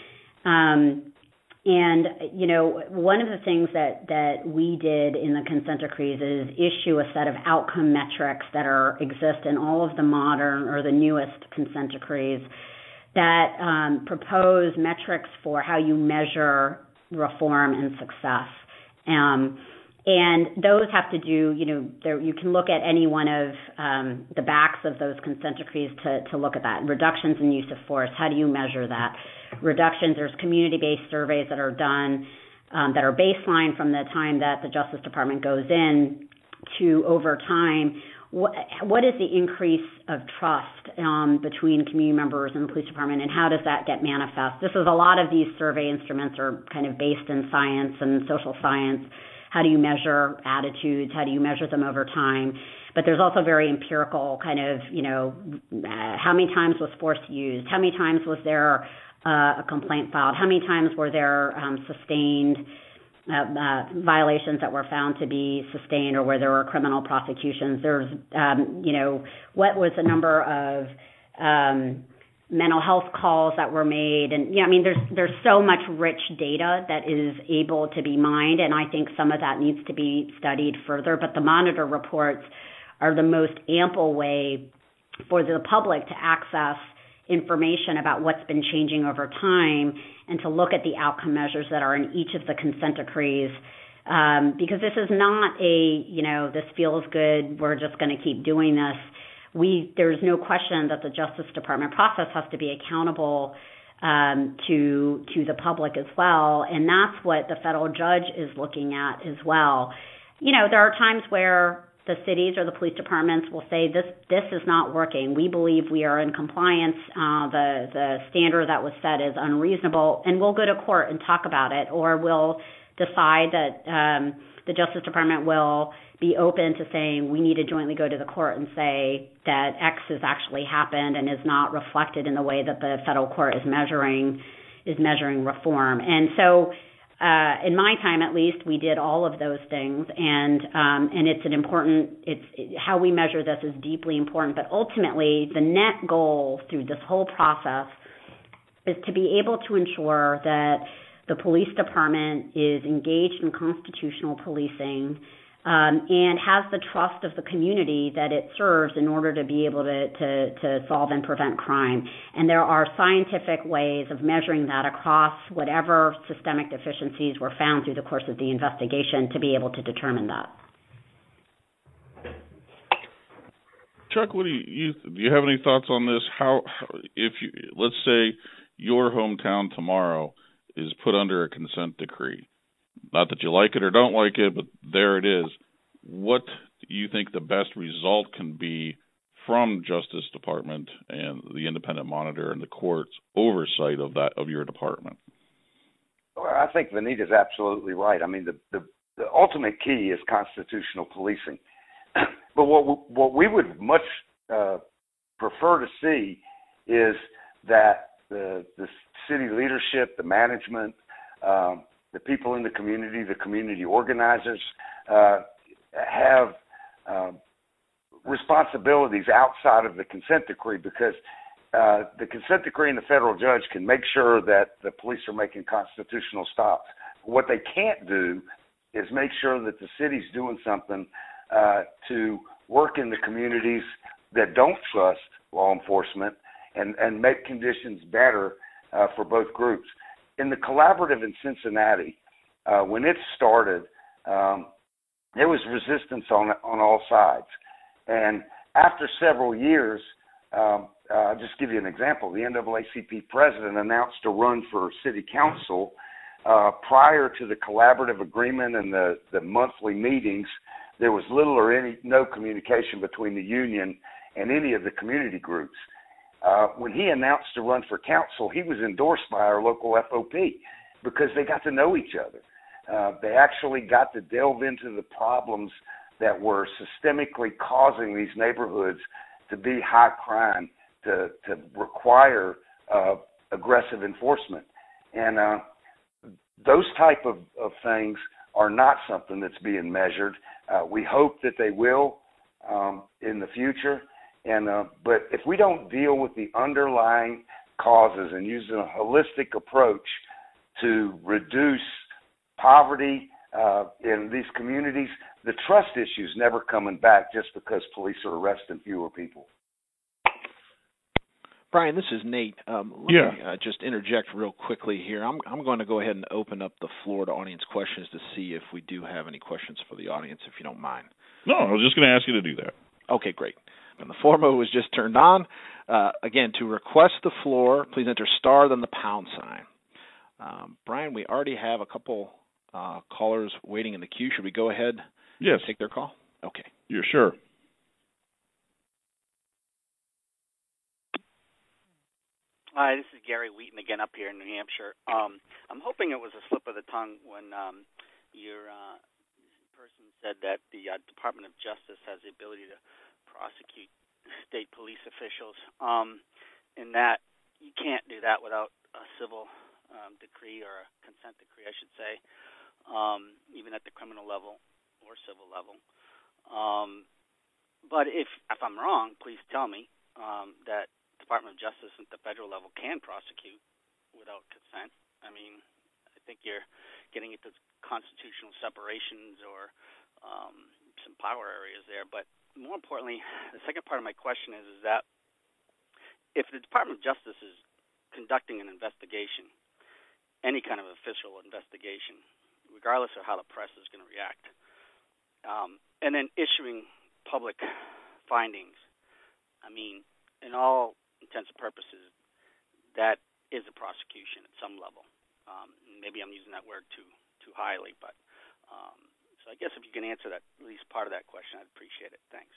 Um, and, you know, one of the things that, that we did in the consent decrees is issue a set of outcome metrics that are exist in all of the modern or the newest consent decrees that um, propose metrics for how you measure reform and success. Um, and those have to do, you know, there, you can look at any one of um, the backs of those consent decrees to, to look at that. Reductions in use of force, how do you measure that? Reductions, there's community-based surveys that are done um, that are baseline from the time that the Justice Department goes in to over time. What, what is the increase of trust um, between community members and the police department, and how does that get manifest? This is a lot of these survey instruments are kind of based in science and social science. How do you measure attitudes? How do you measure them over time? But there's also very empirical kind of, you know, uh, how many times was force used? How many times was there uh, a complaint filed? How many times were there um, sustained uh, uh, violations that were found to be sustained, or where there were criminal prosecutions? There's, um, you know, what was the number of um, mental health calls that were made, and yeah, I mean, there's there's so much rich data that is able to be mined, and I think some of that needs to be studied further. But the monitor reports are the most ample way for the public to access information about what's been changing over time, and to look at the outcome measures that are in each of the consent decrees. Um, because this is not a, you know, this feels good, we're just going to keep doing this. We, there's no question that the Justice Department process has to be accountable um, to to the public as well, and that's what the federal judge is looking at as well. You know, there are times where the cities or the police departments will say this this is not working. We believe we are in compliance. Uh, the the standard that was set is unreasonable, and we'll go to court and talk about it, or we'll decide that um, the Justice Department will be open to saying we need to jointly go to the court and say that X has actually happened and is not reflected in the way that the federal court is measuring is measuring reform. And so uh, in my time at least, we did all of those things, and um, and it's an important. It's it, how we measure this is deeply important. But ultimately, the net goal through this whole process is to be able to ensure that the police department is engaged in constitutional policing um, and has the trust of the community that it serves in order to be able to, to, to solve and prevent crime. And there are scientific ways of measuring that across whatever systemic deficiencies were found through the course of the investigation to be able to determine that. Chuck, what do you, you do? You have any thoughts on this? How, if you, let's say your hometown tomorrow is put under a consent decree. Not that you like it or don't like it, but there it is. What do you think the best result can be from Justice Department and the independent monitor and the court's oversight of that of your department? Well, I think Vanita's absolutely right. I mean, the, the, the ultimate key is constitutional policing. But what we, what we would much uh, prefer to see is that the the city leadership, the management, um, the people in the community, the community organizers uh, have uh, responsibilities outside of the consent decree, because uh, the consent decree and the federal judge can make sure that the police are making constitutional stops. What they can't do is make sure that the city's doing something uh, to work in the communities that don't trust law enforcement and, and make conditions better uh, for both groups. In the collaborative in Cincinnati, uh, when it started, um, there was resistance on on all sides. And after several years, um, uh, I'll just give you an example. The N double A C P president announced a run for city council uh, prior to the collaborative agreement and the, the monthly meetings. There was little or any no communication between the union and any of the community groups. Uh, when he announced to run for council, he was endorsed by our local F O P because they got to know each other. Uh, they actually got to delve into the problems that were systemically causing these neighborhoods to be high crime, to, to require uh, aggressive enforcement. And uh, those type of, of things are not something that's being measured. Uh, we hope that they will um, in the future. And uh, but if we don't deal with the underlying causes and use a holistic approach to reduce poverty uh, in these communities, the trust issue's never coming back just because police are arresting fewer people. Brian, this is Nate. Um, let yeah. me uh, just interject real quickly here. I'm, I'm going to go ahead and open up the floor to audience questions to see if we do have any questions for the audience, if you don't mind. No, I was just going to ask you to do that. Okay, great. And the floor mode was just turned on. Uh, again, to request the floor, please enter star, then the pound sign. Um, Brian, we already have a couple uh, callers waiting in the queue. Should we go ahead yes. and take their call? Okay. You're sure. Hi, this is Gary Wheaton again up here in New Hampshire. Um, I'm hoping it was a slip of the tongue when um, your uh, person said that the uh, Department of Justice has the ability to prosecute state police officials, um, in that you can't do that without a civil um, decree or a consent decree, I should say, um, even at the criminal level or civil level. Um, but if if I'm wrong, please tell me um, that Department of Justice at the federal level can prosecute without consent. I mean, I think you're getting into constitutional separations or um, some power areas there, but more importantly, the second part of my question is, is that if the Department of Justice is conducting an investigation, any kind of official investigation, regardless of how the press is going to react, um, and then issuing public findings, I mean, in all intents and purposes, that is a prosecution at some level. Um, maybe I'm using that word too too highly, but um, so I guess if you can answer that, at least part of that question, I'd appreciate it. Thanks.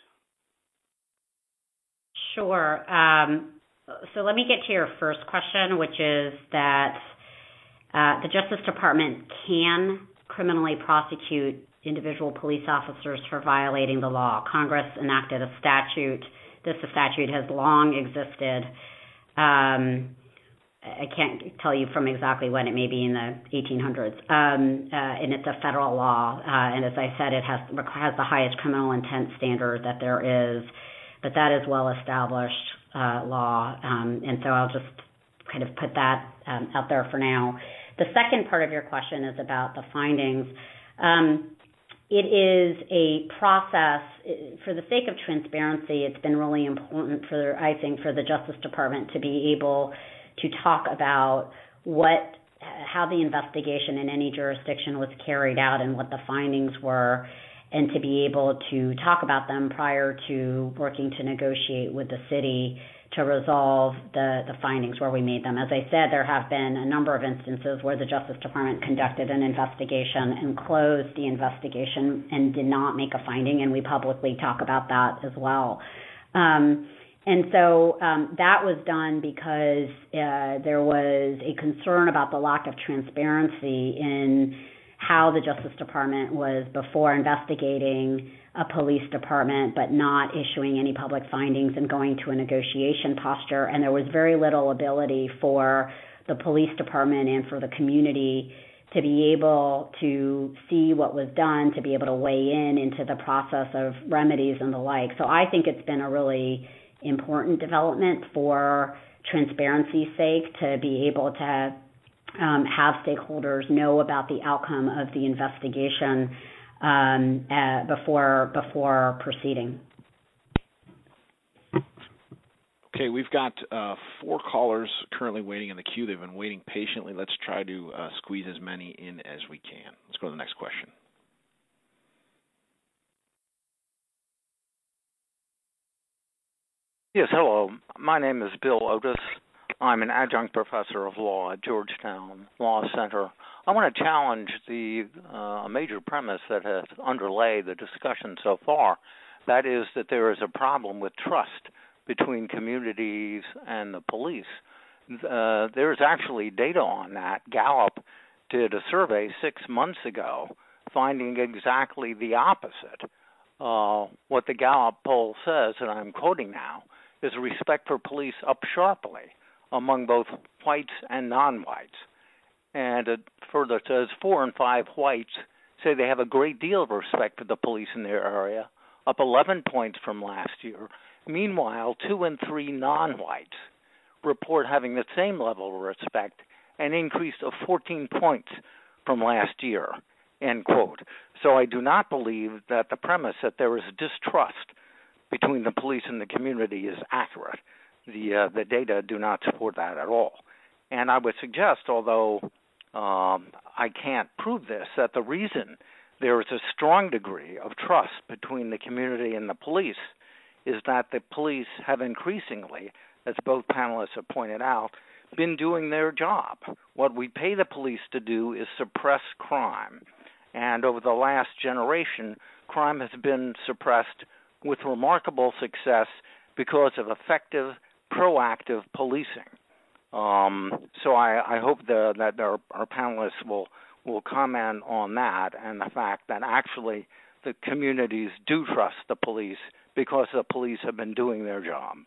Sure. Um, so let me get to your first question, which is that uh, the Justice Department can criminally prosecute individual police officers for violating the law. Congress enacted a statute. This statute has long existed. Um, I can't tell you from exactly when, it may be in the eighteen hundreds, um, uh, and it's a federal law, uh, and as I said, it has has the highest criminal intent standard that there is, but that is well established uh, law, um, and so I'll just kind of put that um, out there for now. The second part of your question is about the findings. Um, It is a process. For the sake of transparency, it's been really important for, I think, for the Justice Department to be able to talk about what, how the investigation in any jurisdiction was carried out and what the findings were, and to be able to talk about them prior to working to negotiate with the city to resolve the, the findings where we made them. As I said, there have been a number of instances where the Justice Department conducted an investigation and closed the investigation and did not make a finding, and we publicly talk about that as well. Um, and so um, that was done because uh, there was a concern about the lack of transparency in how the Justice Department was before investigating a police department but not issuing any public findings and going to a negotiation posture. And there was very little ability for the police department and for the community to be able to see what was done, to be able to weigh in into the process of remedies and the like. So I think it's been a really important development for transparency's sake to be able to um, have stakeholders know about the outcome of the investigation Um, uh, before before proceeding. Okay, we've got uh, four callers currently waiting in the queue. They've been waiting patiently. Let's try to uh, squeeze as many in as we can. Let's go to the next question. Yes, hello. My name is Bill Otis. I'm an adjunct professor of law at Georgetown Law Center. I want to challenge the uh, major premise that has underlay the discussion so far. That is that there is a problem with trust between communities and the police. Uh, there is actually data on that. Gallup did a survey six months ago finding exactly the opposite. Uh, what the Gallup poll says, and I'm quoting now, is respect for police up sharply among both whites and non-whites. And it further says four and five whites say they have a great deal of respect for the police in their area, up eleven points from last year. Meanwhile, two and three non-whites report having the same level of respect, an increase of fourteen points from last year, end quote. So I do not believe that the premise that there is distrust between the police and the community is accurate. The, uh, the data do not support that at all. And I would suggest, although um, I can't prove this, that the reason there is a strong degree of trust between the community and the police is that the police have increasingly, as both panelists have pointed out, been doing their job. What we pay the police to do is suppress crime. And over the last generation, crime has been suppressed with remarkable success because of effective, proactive policing. Um, so I, I hope the, that our, our panelists will, will comment on that and the fact that actually the communities do trust the police because the police have been doing their job.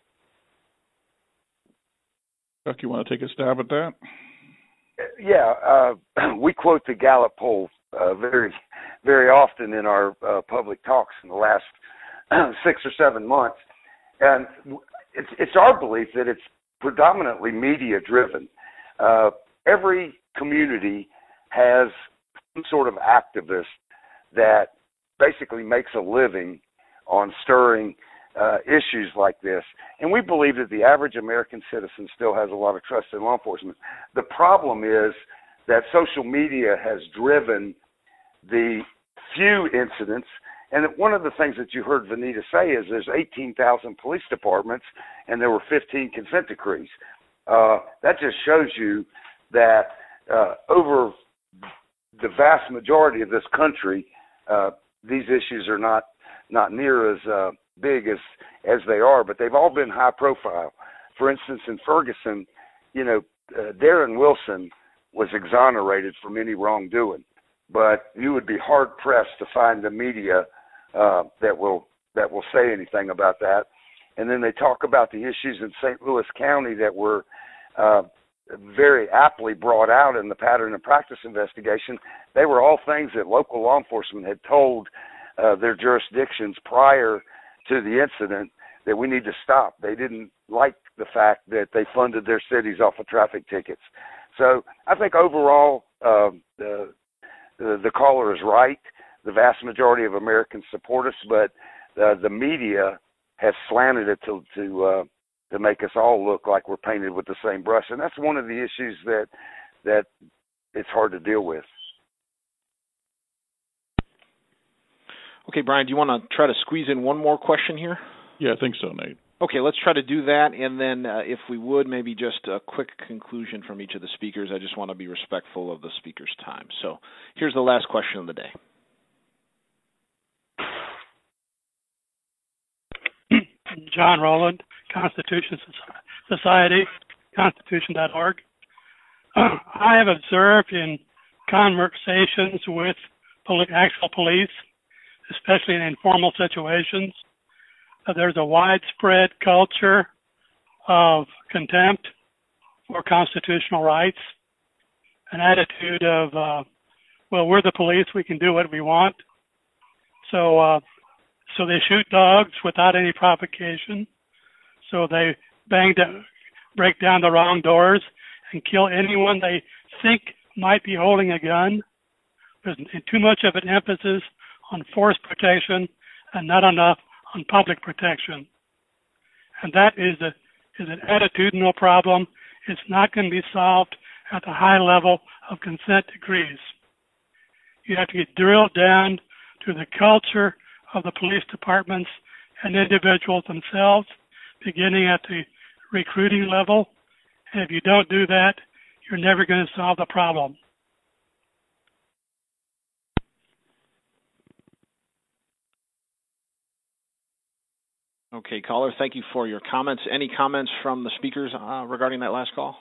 Chuck, you want to take a stab at that? Yeah, uh, we quote the Gallup poll uh, very, very often in our uh, public talks in the last six or seven months. And it's, it's our belief that it's predominantly media-driven. Uh, every community has some sort of activist that basically makes a living on stirring uh, issues like this. And we believe that the average American citizen still has a lot of trust in law enforcement. The problem is that social media has driven the few incidents. And one of the things that you heard Vanita say is there's eighteen thousand police departments and there were fifteen consent decrees. Uh, that just shows you that uh, over the vast majority of this country, uh, these issues are not, not near as uh, big as, as they are, but they've all been high profile. For instance, in Ferguson, you know, uh, Darren Wilson was exonerated from any wrongdoing, but you would be hard pressed to find the media Uh, that will that will say anything about that. And then they talk about the issues in Saint Louis County that were uh, very aptly brought out in the pattern and practice investigation, they were all things that local law enforcement had told uh, their jurisdictions prior to the incident that we need to stop. They didn't like the fact that they funded their cities off of traffic tickets. So I think overall uh, the, the the caller is right. The vast majority of Americans support us, but uh, the media has slanted it to to uh, to make us all look like we're painted with the same brush, and that's one of the issues that that it's hard to deal with. Okay, Brian, do you want to try to squeeze in one more question here? Yeah, I think so, Nate. Okay, let's try to do that, and then uh, if we would, maybe just a quick conclusion from each of the speakers. I just want to be respectful of the speaker's time. So here's the last question of the day. John Rowland, Constitution Society, constitution dot org. Uh, I have observed in conversations with poli- actual police, especially in informal situations, uh, there's a widespread culture of contempt for constitutional rights, an attitude of, uh, well, we're the police, we can do what we want. So, uh, so they shoot dogs without any provocation. So they bang down, break down the wrong doors and kill anyone they think might be holding a gun. There's too much of an emphasis on force protection and not enough on public protection. And that is a is an attitudinal problem. It's not going to be solved at the high level of consent decrees. You have to get drilled down to the culture of the police departments and individuals themselves, beginning at the recruiting level. And if you don't do that, you're never going to solve the problem. Okay, caller, thank you for your comments. Any comments from the speakers uh, regarding that last call?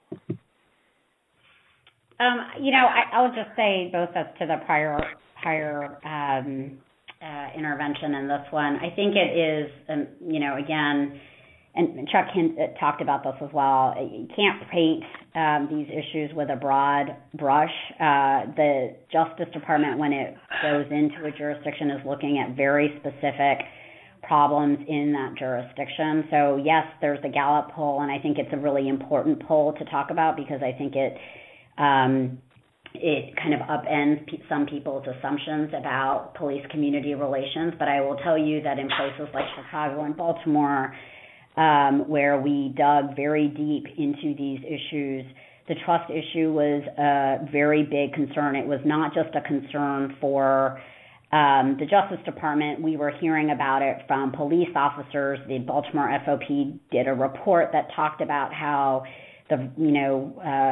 Um, you know, I, I'll just say both as to the prior prior um, uh, intervention and this one. I think it is, um, you know, again, and Chuck hint, uh, talked about this as well. You can't paint um, these issues with a broad brush. Uh, the Justice Department, when it goes into a jurisdiction, is looking at very specific problems in that jurisdiction. So yes, there's the Gallup poll, and I think it's a really important poll to talk about because I think it um, it kind of upends pe- some people's assumptions about police-community relations. But I will tell you that in places like Chicago and Baltimore, um, where we dug very deep into these issues, the trust issue was a very big concern. It was not just a concern for Um, the Justice Department. We were hearing about it from police officers. The Baltimore F O P did a report that talked about how the, you know,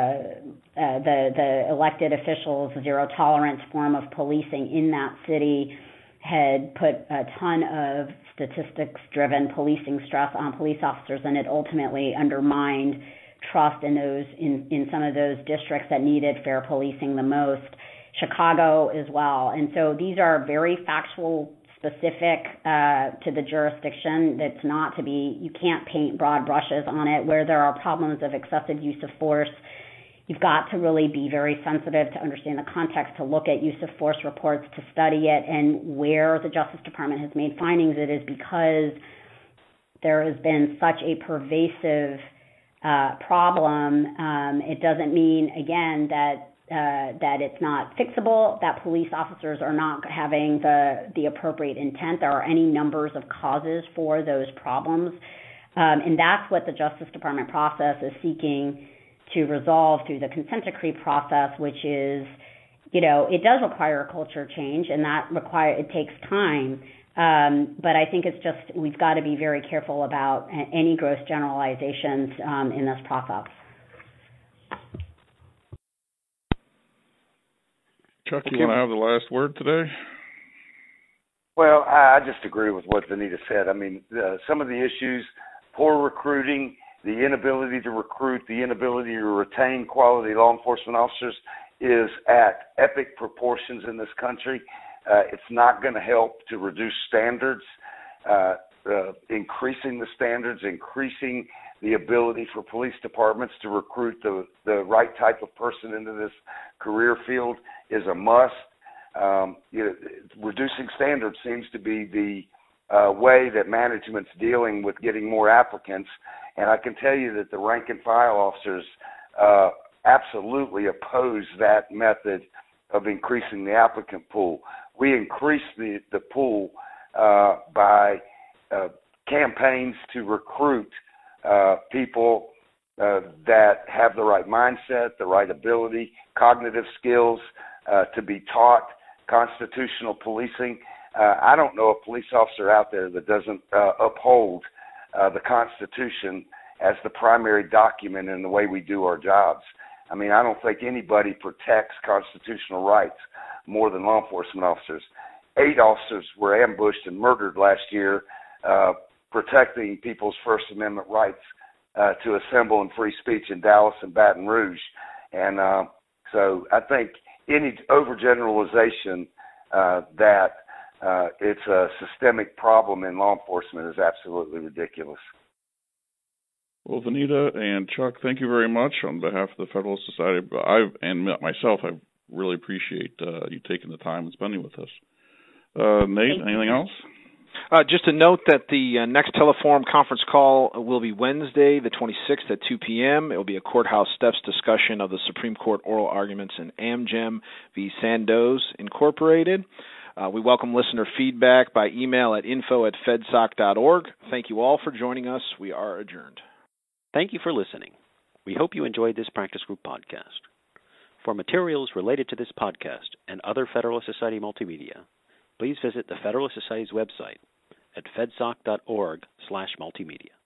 uh, uh, the the elected officials' zero tolerance form of policing in that city had put a ton of statistics-driven policing stress on police officers, and it ultimately undermined trust in those in, in some of those districts that needed fair policing the most. Chicago as well. And so these are very factual, specific uh, to the jurisdiction. That's not to be, you can't paint broad brushes on it. Where there are problems of excessive use of force, you've got to really be very sensitive to understand the context, to look at use of force reports, to study it. And where the Justice Department has made findings, it is because there has been such a pervasive uh, problem. Um, it doesn't mean, again, that Uh, that it's not fixable, that police officers are not having the, the appropriate intent. There are any numbers of causes for those problems. Um, and that's what the Justice Department process is seeking to resolve through the consent decree process, which is, you know, it does require a culture change, and that require it takes time. Um, but I think it's just, we've got to be very careful about any gross generalizations um, in this process. Chuck, you want to have the last word today? Well, I just agree with what Vanita said. I mean, uh, some of the issues, poor recruiting, the inability to recruit, the inability to retain quality law enforcement officers is at epic proportions in this country. Uh, it's not going to help to reduce standards. Uh, uh, increasing the standards, increasing the ability for police departments to recruit the, the right type of person into this career field is a must. Um, you know, reducing standards seems to be the uh, way that management's dealing with getting more applicants, and I can tell you that the rank and file officers uh, absolutely oppose that method of increasing the applicant pool. We increase the, the pool uh, by uh, campaigns to recruit uh, people uh, that have the right mindset, the right ability, cognitive skills uh, to be taught, constitutional policing. Uh, I don't know a police officer out there that doesn't uh, uphold uh, the Constitution as the primary document in the way we do our jobs. I mean, I don't think anybody protects constitutional rights more than law enforcement officers. Eight officers were ambushed and murdered last year, uh, protecting people's First Amendment rights uh, to assemble and free speech in Dallas and Baton Rouge. And uh, so I think any overgeneralization uh, that uh, it's a systemic problem in law enforcement is absolutely ridiculous. Well, Vanita and Chuck, thank you very much on behalf of the Federalist Society. I and myself, I really appreciate uh, you taking the time and spending with us. Uh, Nate, thank anything you. else? Uh, just to note that the uh, next Teleforum conference call will be Wednesday, the twenty-sixth at two p.m. It will be a courthouse steps discussion of the Supreme Court oral arguments in Amgen v. Sandoz Incorporated. Uh, we welcome listener feedback by email at info at fedsoc dot org. Thank you all for joining us. We are adjourned. Thank you for listening. We hope you enjoyed this practice group podcast. For materials related to this podcast and other Federalist Society multimedia, please visit the Federalist Society's website at fedsoc dot org slash multimedia.